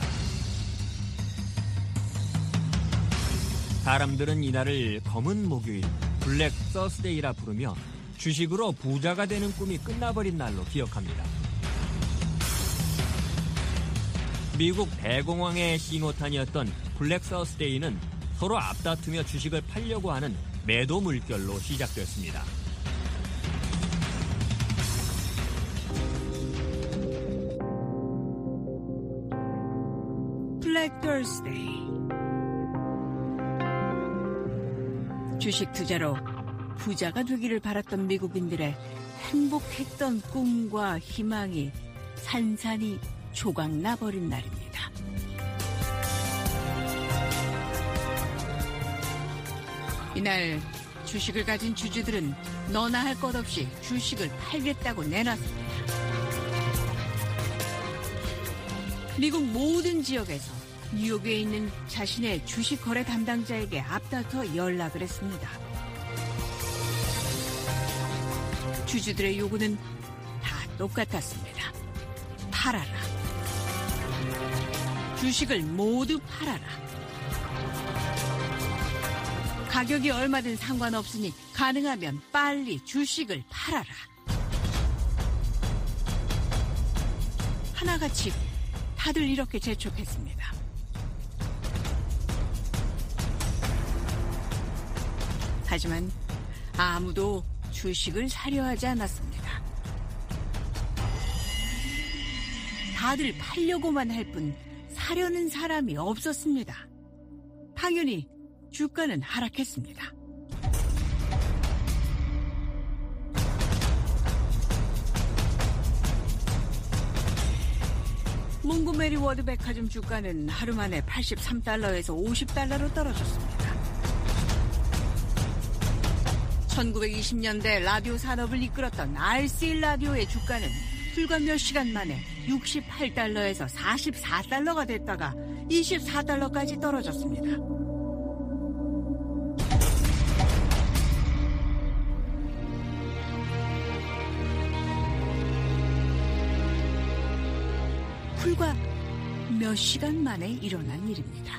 사람들은 이날을 검은 목요일, 블랙 서스데이라 부르며 주식으로 부자가 되는 꿈이 끝나버린 날로 기억합니다. 미국 대공황의 신호탄이었던 블랙 서스데이는 서로 앞다투며 주식을 팔려고 하는 매도 물결로 시작됐습니다. 블랙 더스데이. 주식 투자로 부자가 되기를 바랐던 미국인들의 행복했던 꿈과 희망이 산산이 조각나버린 날입니다. 이날 주식을 가진 주주들은 너나 할 것 없이 주식을 팔겠다고 내놨습니다. 미국 모든 지역에서 뉴욕에 있는 자신의 주식 거래 담당자에게 앞다퉈 연락을 했습니다. 주주들의 요구는 다 똑같았습니다. 팔아라. 주식을 모두 팔아라. 가격이 얼마든 상관없으니 가능하면 빨리 주식을 팔아라. 하나같이 다들 이렇게 재촉했습니다. 하지만 아무도 주식을 사려 하지 않았습니다. 다들 팔려고만 할 뿐 사려는 사람이 없었습니다. 당연히 주가는 하락했습니다. 몽고메리 워드 백화점 주가는 하루 만에 팔십삼 달러에서 오십 달러로 떨어졌습니다. 천구백이십 년대 라디오 산업을 이끌었던 알씨 라디오의 주가는 불과 몇 시간 만에 육십팔 달러에서 사십사 달러가 됐다가 이십사 달러까지 떨어졌습니다. 불과 몇 시간 만에 일어난 일입니다.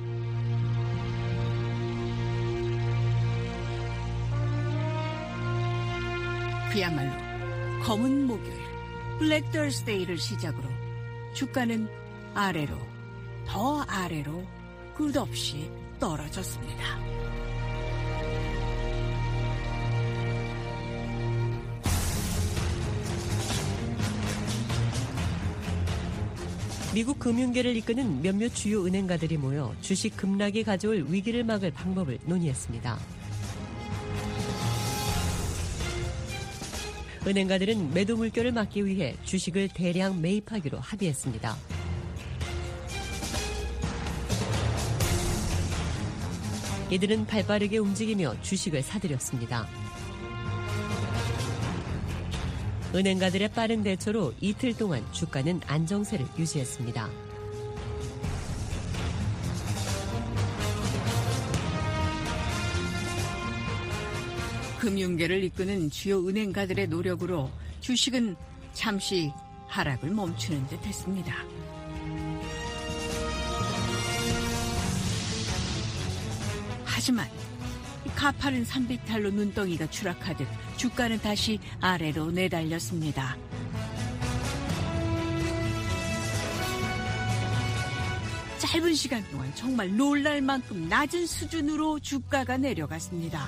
그야말로 검은 목요일, 블랙 더스데이를 시작으로 주가는 아래로, 더 아래로 끝없이 떨어졌습니다. 미국 금융계를 이끄는 몇몇 주요 은행가들이 모여 주식 급락이 가져올 위기를 막을 방법을 논의했습니다. 은행가들은 매도 물결을 막기 위해 주식을 대량 매입하기로 합의했습니다. 이들은 발빠르게 움직이며 주식을 사들였습니다. 은행가들의 빠른 대처로 이틀 동안 주가는 안정세를 유지했습니다. 금융계를 이끄는 주요 은행가들의 노력으로 주식은 잠시 하락을 멈추는 듯 했습니다. 하지만 가파른 삼백 달러 눈덩이가 추락하듯 주가는 다시 아래로 내달렸습니다. 짧은 시간 동안 정말 놀랄 만큼 낮은 수준으로 주가가 내려갔습니다.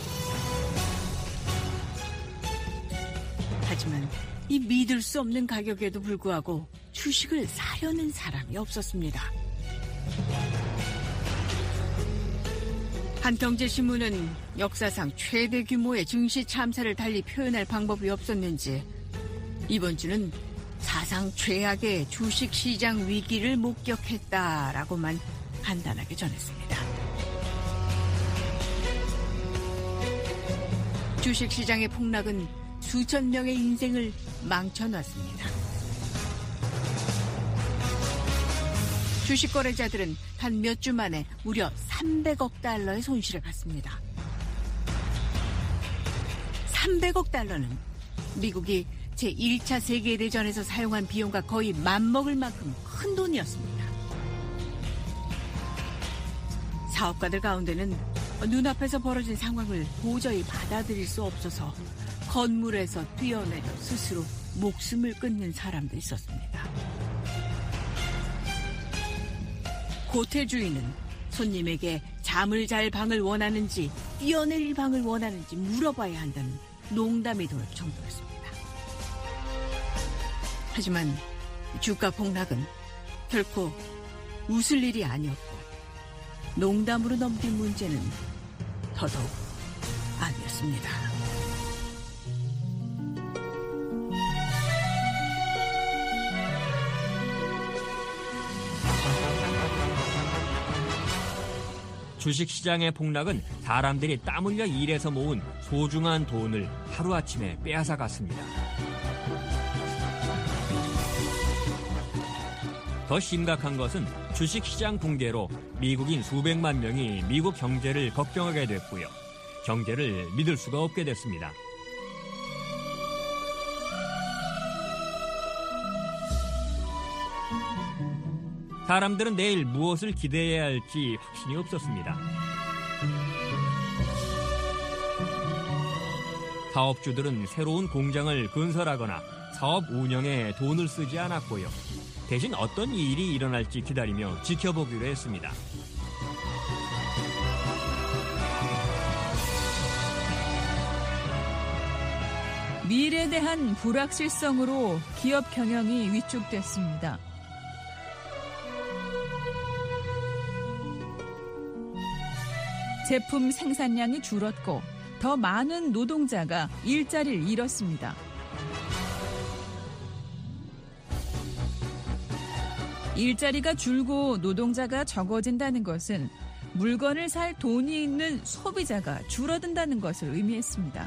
하지만 이 믿을 수 없는 가격에도 불구하고 주식을 사려는 사람이 없었습니다. 한경제신문은 역사상 최대 규모의 증시 참사를 달리 표현할 방법이 없었는지 이번 주는 사상 최악의 주식시장 위기를 목격했다라고만 간단하게 전했습니다. 주식시장의 폭락은 수천 명의 인생을 망쳐놨습니다. 주식 거래자들은 단 몇 주 만에 무려 삼백억 달러의 손실을 봤습니다. 삼백억 달러는 미국이 제일 차 세계대전에서 사용한 비용과 거의 맞먹을 만큼 큰 돈이었습니다. 사업가들 가운데는 눈앞에서 벌어진 상황을 도저히 받아들일 수 없어서 건물에서 뛰어내려 스스로 목숨을 끊는 사람도 있었습니다. 호텔 주인은 손님에게 잠을 잘 방을 원하는지 뛰어내릴 방을 원하는지 물어봐야 한다는 농담이 돌 정도였습니다. 하지만 주가 폭락은 결코 웃을 일이 아니었고 농담으로 넘긴 문제는 더더욱 아니었습니다. 주식시장의 폭락은 사람들이 땀 흘려 일해서 모은 소중한 돈을 하루아침에 빼앗아갔습니다. 더 심각한 것은 주식시장 붕괴로 미국인 수백만 명이 미국 경제를 걱정하게 됐고요. 경제를 믿을 수가 없게 됐습니다. 사람들은 내일 무엇을 기대해야 할지 확신이 없었습니다. 사업주들은 새로운 공장을 건설하거나 사업 운영에 돈을 쓰지 않았고요. 대신 어떤 일이 일어날지 기다리며 지켜보기로 했습니다. 미래에 대한 불확실성으로 기업 경영이 위축됐습니다. 제품 생산량이 줄었고 더 많은 노동자가 일자리를 잃었습니다. 일자리가 줄고 노동자가 적어진다는 것은 물건을 살 돈이 있는 소비자가 줄어든다는 것을 의미했습니다.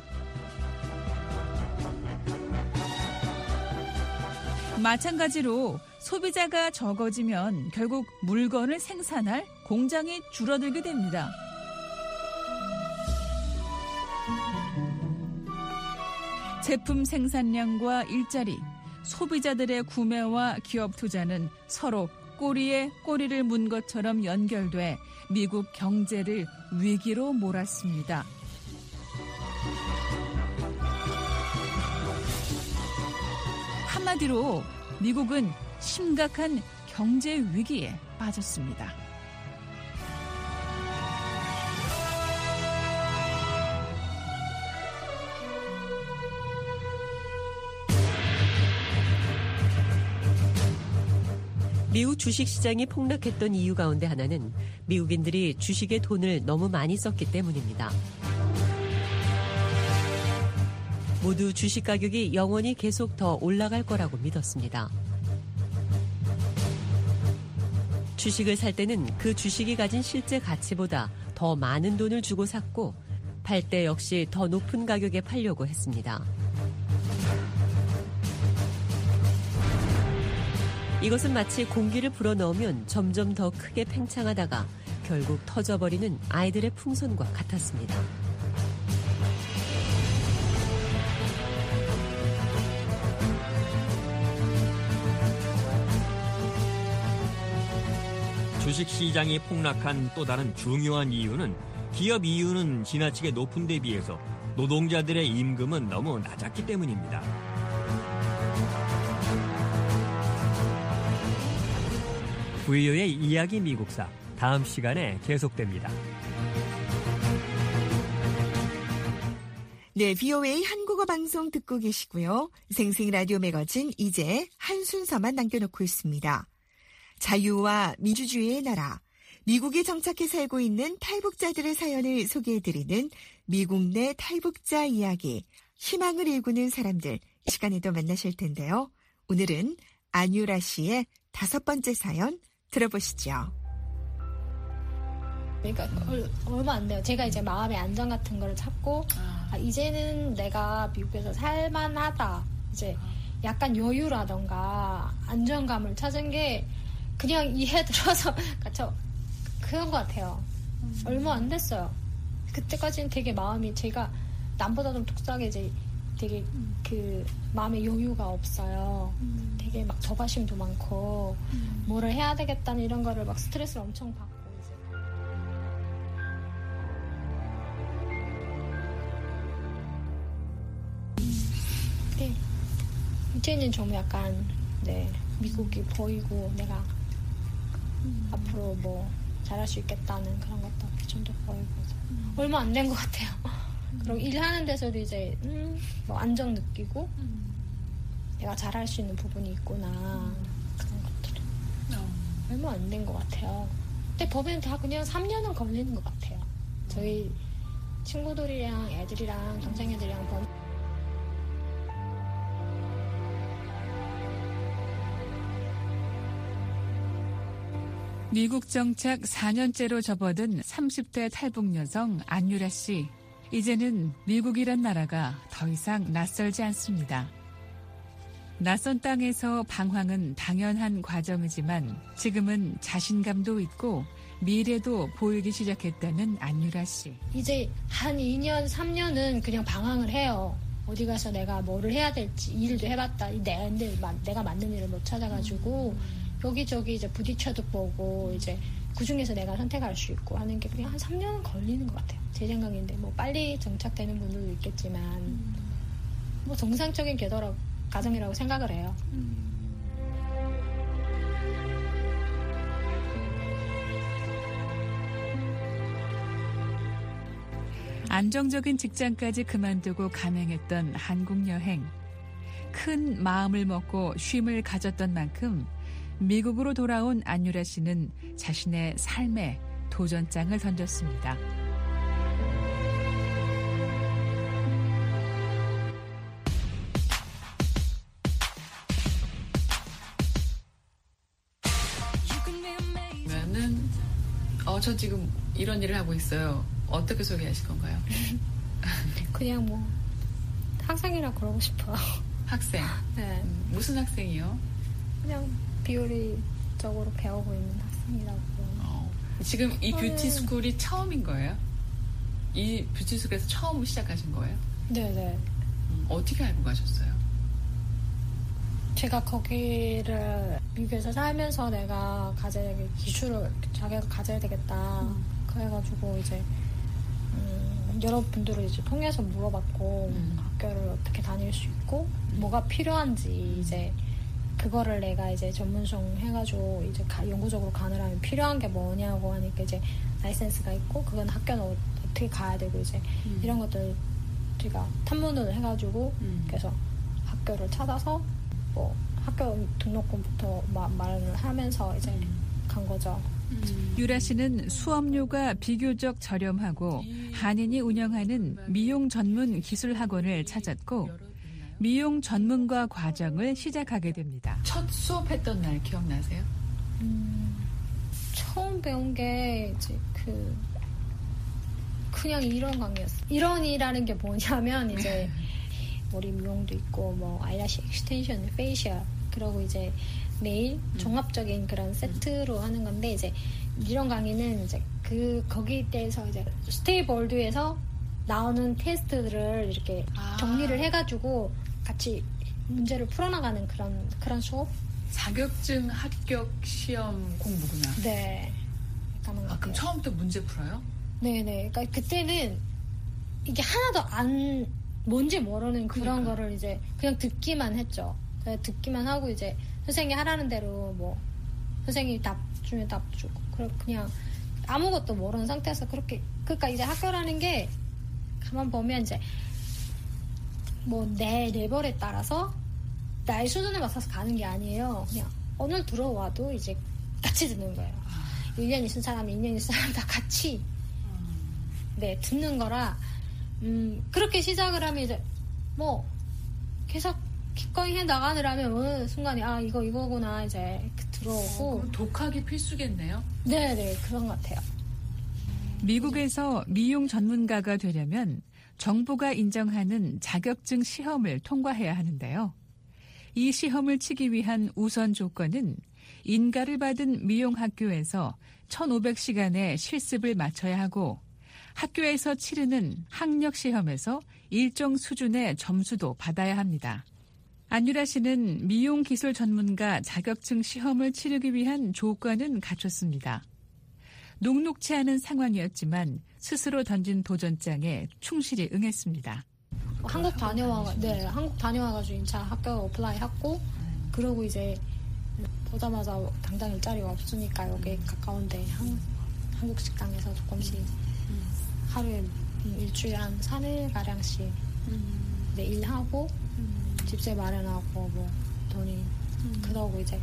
마찬가지로 소비자가 적어지면 결국 물건을 생산할 공장이 줄어들게 됩니다. 제품 생산량과 일자리, 소비자들의 구매와 기업 투자는 서로 꼬리에 꼬리를 문 것처럼 연결돼 미국 경제를 위기로 몰았습니다. 한마디로 미국은 심각한 경제 위기에 빠졌습니다. 미국 주식시장이 폭락했던 이유 가운데 하나는 미국인들이 주식에 돈을 너무 많이 썼기 때문입니다. 모두 주식 가격이 영원히 계속 더 올라갈 거라고 믿었습니다. 주식을 살 때는 그 주식이 가진 실제 가치보다 더 많은 돈을 주고 샀고 팔 때 역시 더 높은 가격에 팔려고 했습니다. 이것은 마치 공기를 불어넣으면 점점 더 크게 팽창하다가 결국 터져버리는 아이들의 풍선과 같았습니다. 주식시장이 폭락한 또 다른 중요한 이유는 기업 이윤은 지나치게 높은 데 비해서 노동자들의 임금은 너무 낮았기 때문입니다. 브이오에이 이야기 미국사 다음 시간에 계속됩니다. 네, 브이오에이 한국어 방송 듣고 계시고요. 생생 라디오 매거진 이제 한 순서만 남겨놓고 있습니다. 자유와 민주주의의 나라, 미국에 정착해 살고 있는 탈북자들의 사연을 소개해드리는 미국 내 탈북자 이야기, 희망을 일구는 사람들, 이 시간에도 만나실 텐데요. 오늘은 안유라 씨의 다섯 번째 사연 들어보시죠. 그러니까 얼마 안 돼요. 제가 이제 마음의 안정 같은 걸 찾고 아, 이제는 내가 미국에서 살만하다. 이제 약간 여유라던가 안정감을 찾은 게 그냥 이해 들어서 그러니까 저 그런 것 같아요. 음. 얼마 안 됐어요. 그때까지는 되게 마음이 제가 남보다 좀 독특하게 이제 되게 음. 그 마음의 여유가 없어요. 음. 되게 막 조바심도 많고 음. 뭐를 해야 되겠다는 이런 거를 막 스트레스를 엄청 받고 이제. 음. 네. 이제는 좀 약간 네 미국이 보이고 내가 음. 앞으로 뭐 잘할 수 있겠다는 그런 것도 좀 더 보이고 음. 얼마 안 된 것 같아요. 음. 그리고 일하는 데서도 이제 음, 뭐 안정 느끼고 음. 내가 잘할 수 있는 부분이 있구나 음. 그런 것들이 어. 얼마 안 된 것 같아요. 근데 보면 다 그냥 삼 년은 걸리는 것 같아요. 저희 친구들이랑 애들이랑 동생애들이랑 보면 미국 정착 사 년째로 접어든 삼십 대 탈북 여성 안유라 씨. 이제는 미국이란 나라가 더 이상 낯설지 않습니다. 낯선 땅에서 방황은 당연한 과정이지만 지금은 자신감도 있고 미래도 보이기 시작했다는 안유라 씨. 이제 한 이 년, 삼 년은 그냥 방황을 해요. 어디 가서 내가 뭐를 해야 될지 일도 해봤다. 내가, 내가 맞는 일을 못 찾아가지고 음. 여기저기 이제 부딪혀도 보고 이제 그 중에서 내가 선택할 수 있고 하는 게 그냥 한 삼 년은 걸리는 것 같아요. 제 생각인데 뭐 빨리 정착되는 분들도 있겠지만 음. 뭐 정상적인 궤도라고 가정이라고 생각을 해요. 음. 안정적인 직장까지 그만두고 감행했던 한국 여행. 큰 마음을 먹고 쉼을 가졌던 만큼 미국으로 돌아온 안유라 씨는 자신의 삶에 도전장을 던졌습니다. 그러면은 어, 저 지금 이런 일을 하고 있어요. 어떻게 소개하실 건가요? 그냥 뭐 학생이라 그러고 싶어요. 학생? 네. 음, 무슨 학생이요? 그냥 비효리적으로 배우고 있는 학생이라고. 어. 지금 이 뷰티 스쿨이 처음인 거예요? 이 뷰티 스쿨에서 처음 시작하신 거예요? 네네. 음, 어떻게 알고 가셨어요? 제가 거기를 미국에서 살면서 내가 가져야 될 기술을 자기가 가져야 되겠다. 음. 그래가지고 이제 음, 여러분들을 이제 통해서 물어봤고 음. 학교를 어떻게 다닐 수 있고 음. 뭐가 필요한지 이제 그거를 내가 이제 전문성 해가지고 이제 가, 영구적으로 가느라면 필요한 게 뭐냐고 하니까 이제 라이센스가 있고 그건 학교는 어, 어떻게 가야 되고 이제 음. 이런 것들 제가 탐문을 해가지고 음. 그래서 학교를 찾아서 뭐 학교 등록금부터 마, 말을 하면서 이제 음. 간 거죠. 음. 유라 씨는 수업료가 비교적 저렴하고 한인이 운영하는 미용 전문 기술 학원을 찾았고 미용 전문가 과정을 시작하게 됩니다. 첫 수업했던 날 기억나세요? 음, 처음 배운 게 이제 그 그냥 이런 강의였어요. 이런이라는 게 뭐냐면 이제 머리 미용도 있고 뭐 아이라시 익스텐션, 페이셜 그리고 이제 네일 종합적인 그런 세트로 하는 건데 이제 이런 강의는 이제 그 거기에 대해서 이제 스테이볼드에서 나오는 테스트들을 이렇게 아. 정리를 해가지고 같이 문제를 풀어나가는 그런 그런 수업. 자격증 합격 시험 공부구나. 네. 아, 그럼 처음부터 문제 풀어요? 네네. 그러니까 그때는 이게 하나도 안 뭔지 모르는 그런 그러니까. 거를 이제 그냥 듣기만 했죠. 그냥 듣기만 하고 이제 선생님이 하라는 대로 뭐 선생님이 답 나중에 답 주고 그래 그냥 아무것도 모르는 상태에서 그렇게 그러니까 이제 학교라는 게 가만 보면 이제 뭐 내 레벨에 따라서 나의 수준에 맞춰서 가는 게 아니에요. 그냥 오늘 들어와도 이제 같이 듣는 거예요. 일 년 있은 사람, 이 년 있은 사람 다 같이 네 듣는 거라 음, 그렇게 시작을 하면 이제 뭐 계속 기꺼이 해 나가느라면 어느 순간에 아 이거 이거구나 이제 들어오고 어, 독학이 필수겠네요. 네네 그런 것 같아요. 미국에서 미용 전문가가 되려면 정부가 인정하는 자격증 시험을 통과해야 하는데요. 이 시험을 치기 위한 우선 조건은 인가를 받은 미용학교에서 천오백 시간의 실습을 마쳐야 하고 학교에서 치르는 학력시험에서 일정 수준의 점수도 받아야 합니다. 안유라 씨는 미용기술 전문가 자격증 시험을 치르기 위한 조건은 갖췄습니다. 녹록치 않은 상황이었지만 스스로 던진 도전장에 충실히 응했습니다. 한국 다녀와, 네, 한국 다녀와가지고 인차 학교 어플라이 했고, 그러고 이제 보자마자 당장 일자리가 없으니까 여기 가까운데 한, 한국 식당에서 조금씩 음. 하루에 일주일에 한 삼 일 가량씩 음. 네, 일하고 음. 집세 마련하고 뭐 돈이 음. 그러고 이제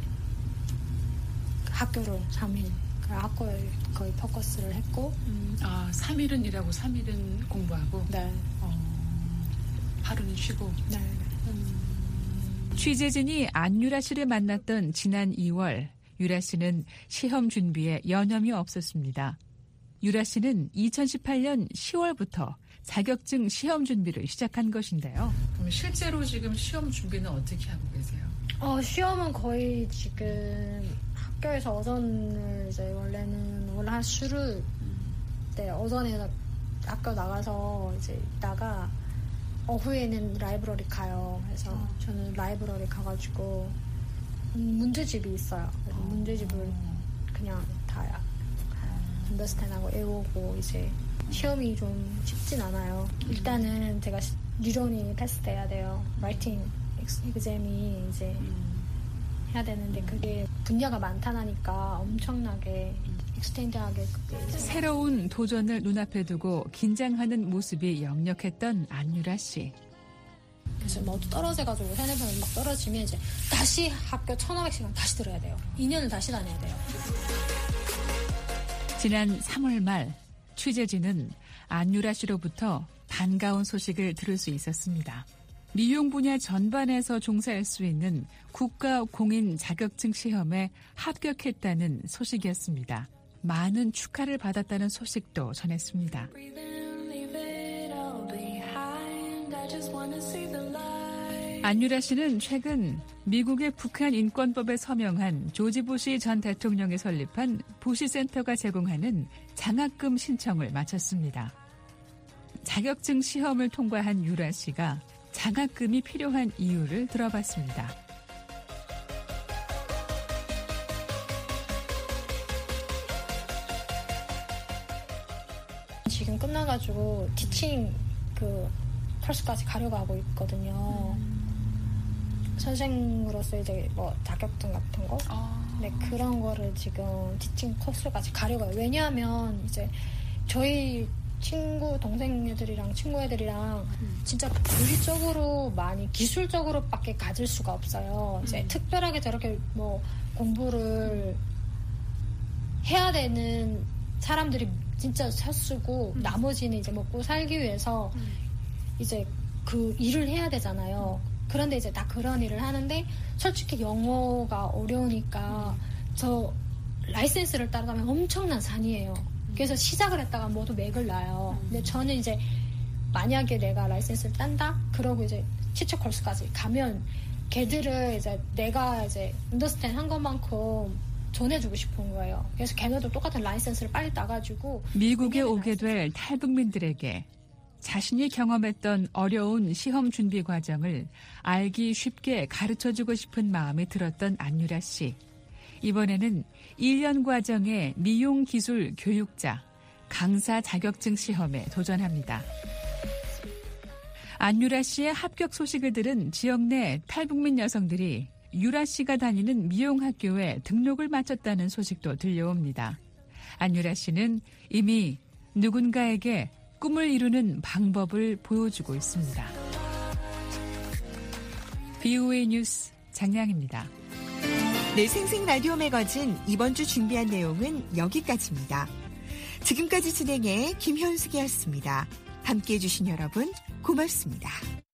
학교를 삼 일 학교에 거의 포커스를 했고 음. 아 삼 일은 일하고 삼 일은 공부하고 네. 어. 하루는 쉬고 네. 음. 취재진이 안유라 씨를 만났던 지난 이월 유라 씨는 시험 준비에 여념이 없었습니다. 유라 씨는 이천십팔 년 시월부터 자격증 시험 준비를 시작한 것인데요. 그럼 실제로 지금 시험 준비는 어떻게 하고 계세요? 어, 시험은 거의 지금 학교에서 오전을 이제 원래는 원래 한 수를 네, 오전에 학교 나가서 이제 있다가 오후에는 라이브러리 가요. 그래서 어. 저는 라이브러리 가가지고 문제집이 있어요. 그래서 어. 문제집을 그냥 다 언더스탠하고 외우고 이제 시험이 좀 쉽진 않아요. 일단은 제가理論이 패스돼야 돼요. 라이팅 exam이 이제 해야 되는데 그게 분야가 많다니까 엄청나게 익스텐드하게 그게 새로운 도전을 눈앞에 두고 긴장하는 모습이 역력했던 안유라 씨. 그래서 뭐 떨어져가지고 세네 번을 막 떨어지면 이제 다시 학교 천오백 시간 다시 들어야 돼요. 이 년을 다시 다녀야 돼요. 지난 삼월 말 취재진은 안유라 씨로부터 반가운 소식을 들을 수 있었습니다. 미용 분야 전반에서 종사할 수 있는 국가 공인 자격증 시험에 합격했다는 소식이었습니다. 많은 축하를 받았다는 소식도 전했습니다. 안유라 씨는 최근 미국의 북한 인권법에 서명한 조지 부시 전 대통령이 설립한 부시 센터가 제공하는 장학금 신청을 마쳤습니다. 자격증 시험을 통과한 유라 씨가 장학금이 필요한 이유를 들어봤습니다. 지금 끝나가지고 티칭 그 펄스까지 가려고 하고 있거든요. 음. 선생으로서 이제 뭐 자격증 같은 거, 아. 네 그런 거를 지금 티칭 코스까지 가려고 해요. 왜냐하면 이제 저희 친구 동생 애들이랑 친구 애들이랑 음. 진짜 물리적으로 많이 기술적으로밖에 가질 수가 없어요. 이제 음. 특별하게 저렇게 뭐 공부를 해야 되는 사람들이 진짜 섰쓰고 음. 나머지는 이제 먹고 살기 위해서 음. 이제 그 일을 해야 되잖아요. 음. 그런데 이제 다 그런 일을 하는데 솔직히 영어가 어려우니까 음. 저 라이센스를 따라가면 엄청난 산이에요. 그래서 시작을 했다가 모두 맥을 놔요. 근데 저는 이제 만약에 내가 라이센스를 딴다? 그러고 이제 티처 콜스까지 가면 걔들을 이제 내가 이제 언더스탠 한 것만큼 전해주고 싶은 거예요. 그래서 걔네도 똑같은 라이센스를 빨리 따가지고 미국에 오게 될 탈북민들에게 자신이 경험했던 어려운 시험 준비 과정을 알기 쉽게 가르쳐주고 싶은 마음이 들었던 안유라 씨. 이번에는 일 년 과정의 미용기술 교육자, 강사 자격증 시험에 도전합니다. 안유라 씨의 합격 소식을 들은 지역 내 탈북민 여성들이 유라 씨가 다니는 미용학교에 등록을 마쳤다는 소식도 들려옵니다. 안유라 씨는 이미 누군가에게 꿈을 이루는 방법을 보여주고 있습니다. 비오에이 뉴스 장량입니다. 네, 생생 라디오 매거진 이번 주 준비한 내용은 여기까지입니다. 지금까지 진행해 김현숙이었습니다. 함께해 주신 여러분 고맙습니다.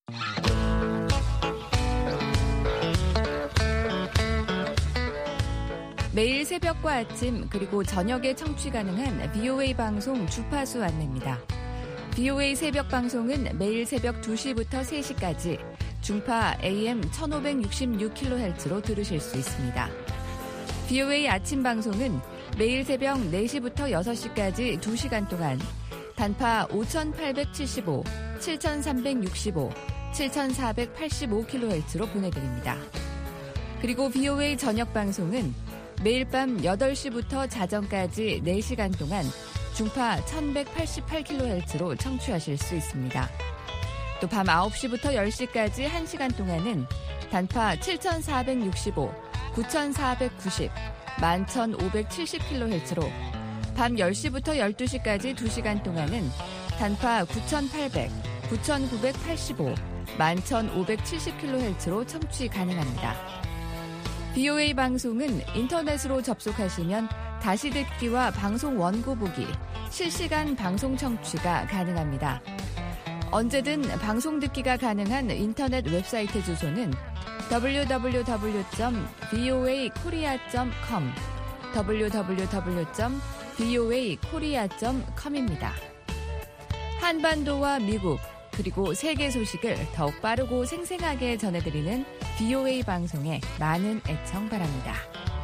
매일 새벽과 아침 그리고 저녁에 청취 가능한 비오에이 방송 주파수 안내입니다. 비오에이 새벽 방송은 매일 새벽 두 시부터 세 시까지 중파 에이엠 천오백육십육 킬로헤르츠로 들으실 수 있습니다. 비오에이 아침 방송은 매일 새벽 네 시부터 여섯 시까지 두 시간 동안 단파 오천팔백칠십오, 칠천삼백육십오, 칠천사백팔십오 킬로헤르츠로 보내드립니다. 그리고 비오에이 저녁 방송은 매일 밤 여덟 시부터 자정까지 네 시간 동안 중파 천백팔십팔 킬로헤르츠로 청취하실 수 있습니다. 또 밤 아홉 시부터 열 시까지 한 시간 동안은 단파 칠천사백육십오, 구천사백구십, 만 천오백칠십 킬로헤르츠로 밤 열 시부터 열두 시까지 두 시간 동안은 단파 구천팔백, 구천구백팔십오, 만 천오백칠십 킬로헤르츠로 청취 가능합니다. 비오에이 방송은 인터넷으로 접속하시면 다시 듣기와 방송 원고 보기, 실시간 방송 청취가 가능합니다. 언제든 방송 듣기가 가능한 인터넷 웹사이트 주소는 더블유 더블유 더블유 점 비오에이 코리아 점 컴, 더블유 더블유 더블유 점 비오에이 코리아 점 컴입니다. 한반도와 미국, 그리고 세계 소식을 더욱 빠르고 생생하게 전해드리는 비오에이 방송에 많은 애청 바랍니다.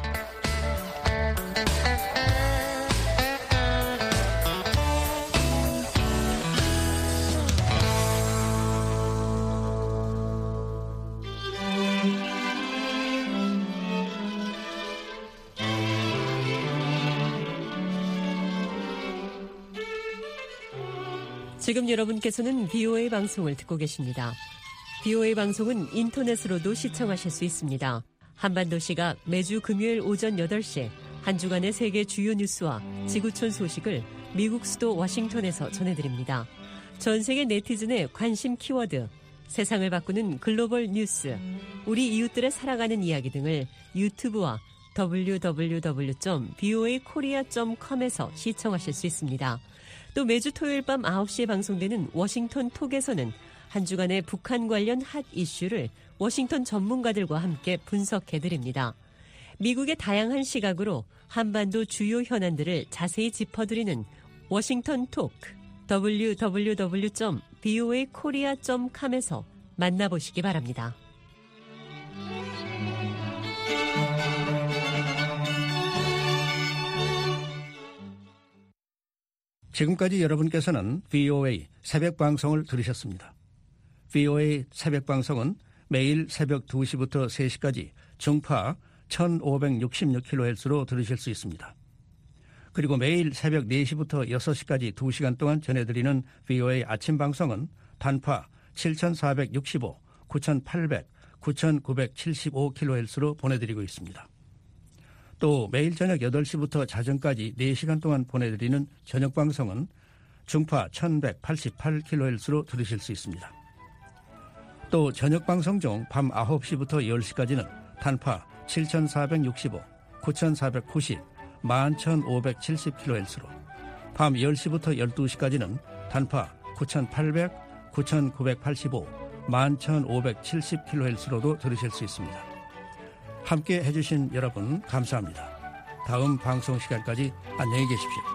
지금 여러분께서는 비오에이 방송을 듣고 계십니다. 비오에이 방송은 인터넷으로도 시청하실 수 있습니다. 한반도시가 매주 금요일 오전 여덟 시 한 주간의 세계 주요 뉴스와 지구촌 소식을 미국 수도 워싱턴에서 전해드립니다. 전 세계 네티즌의 관심 키워드, 세상을 바꾸는 글로벌 뉴스, 우리 이웃들의 살아가는 이야기 등을 유튜브와 더블유 더블유 더블유 점 비오에이 코리아 점 컴에서 시청하실 수 있습니다. 또 매주 토요일 밤 아홉 시에 방송되는 워싱턴 톡에서는 한 주간의 북한 관련 핫 이슈를 워싱턴 전문가들과 함께 분석해드립니다. 미국의 다양한 시각으로 한반도 주요 현안들을 자세히 짚어드리는 워싱턴 톡, 더블유 더블유 더블유 점 비오에이 코리아 점 컴에서 만나보시기 바랍니다. 지금까지 여러분께서는 비오에이 새벽 방송을 들으셨습니다. 비오에이 새벽 방송은 매일 새벽 두 시부터 세 시까지 중파 천오백육십육 킬로헤르츠로 들으실 수 있습니다. 그리고 매일 새벽 네 시부터 여섯 시까지 두 시간 동안 전해드리는 비오에이 아침 방송은 단파 칠천사백육십오, 구천팔백, 구천구백칠십오 킬로헤르츠로 보내드리고 있습니다. 또 매일 저녁 여덟 시부터 자정까지 네 시간 동안 보내드리는 저녁 방송은 중파 천백팔십팔 킬로헤르츠로 들으실 수 있습니다. 또 저녁 방송 중 밤 아홉 시부터 열 시까지는 단파 칠천사백육십오, 구천사백구십, 만 천오백칠십 킬로헤르츠로, 밤 열 시부터 열두 시까지는 단파 구천팔백, 구천구백팔십오, 만 천오백칠십 킬로헤르츠로도 들으실 수 있습니다. 함께 해주신 여러분 감사합니다. 다음 방송 시간까지 안녕히 계십시오.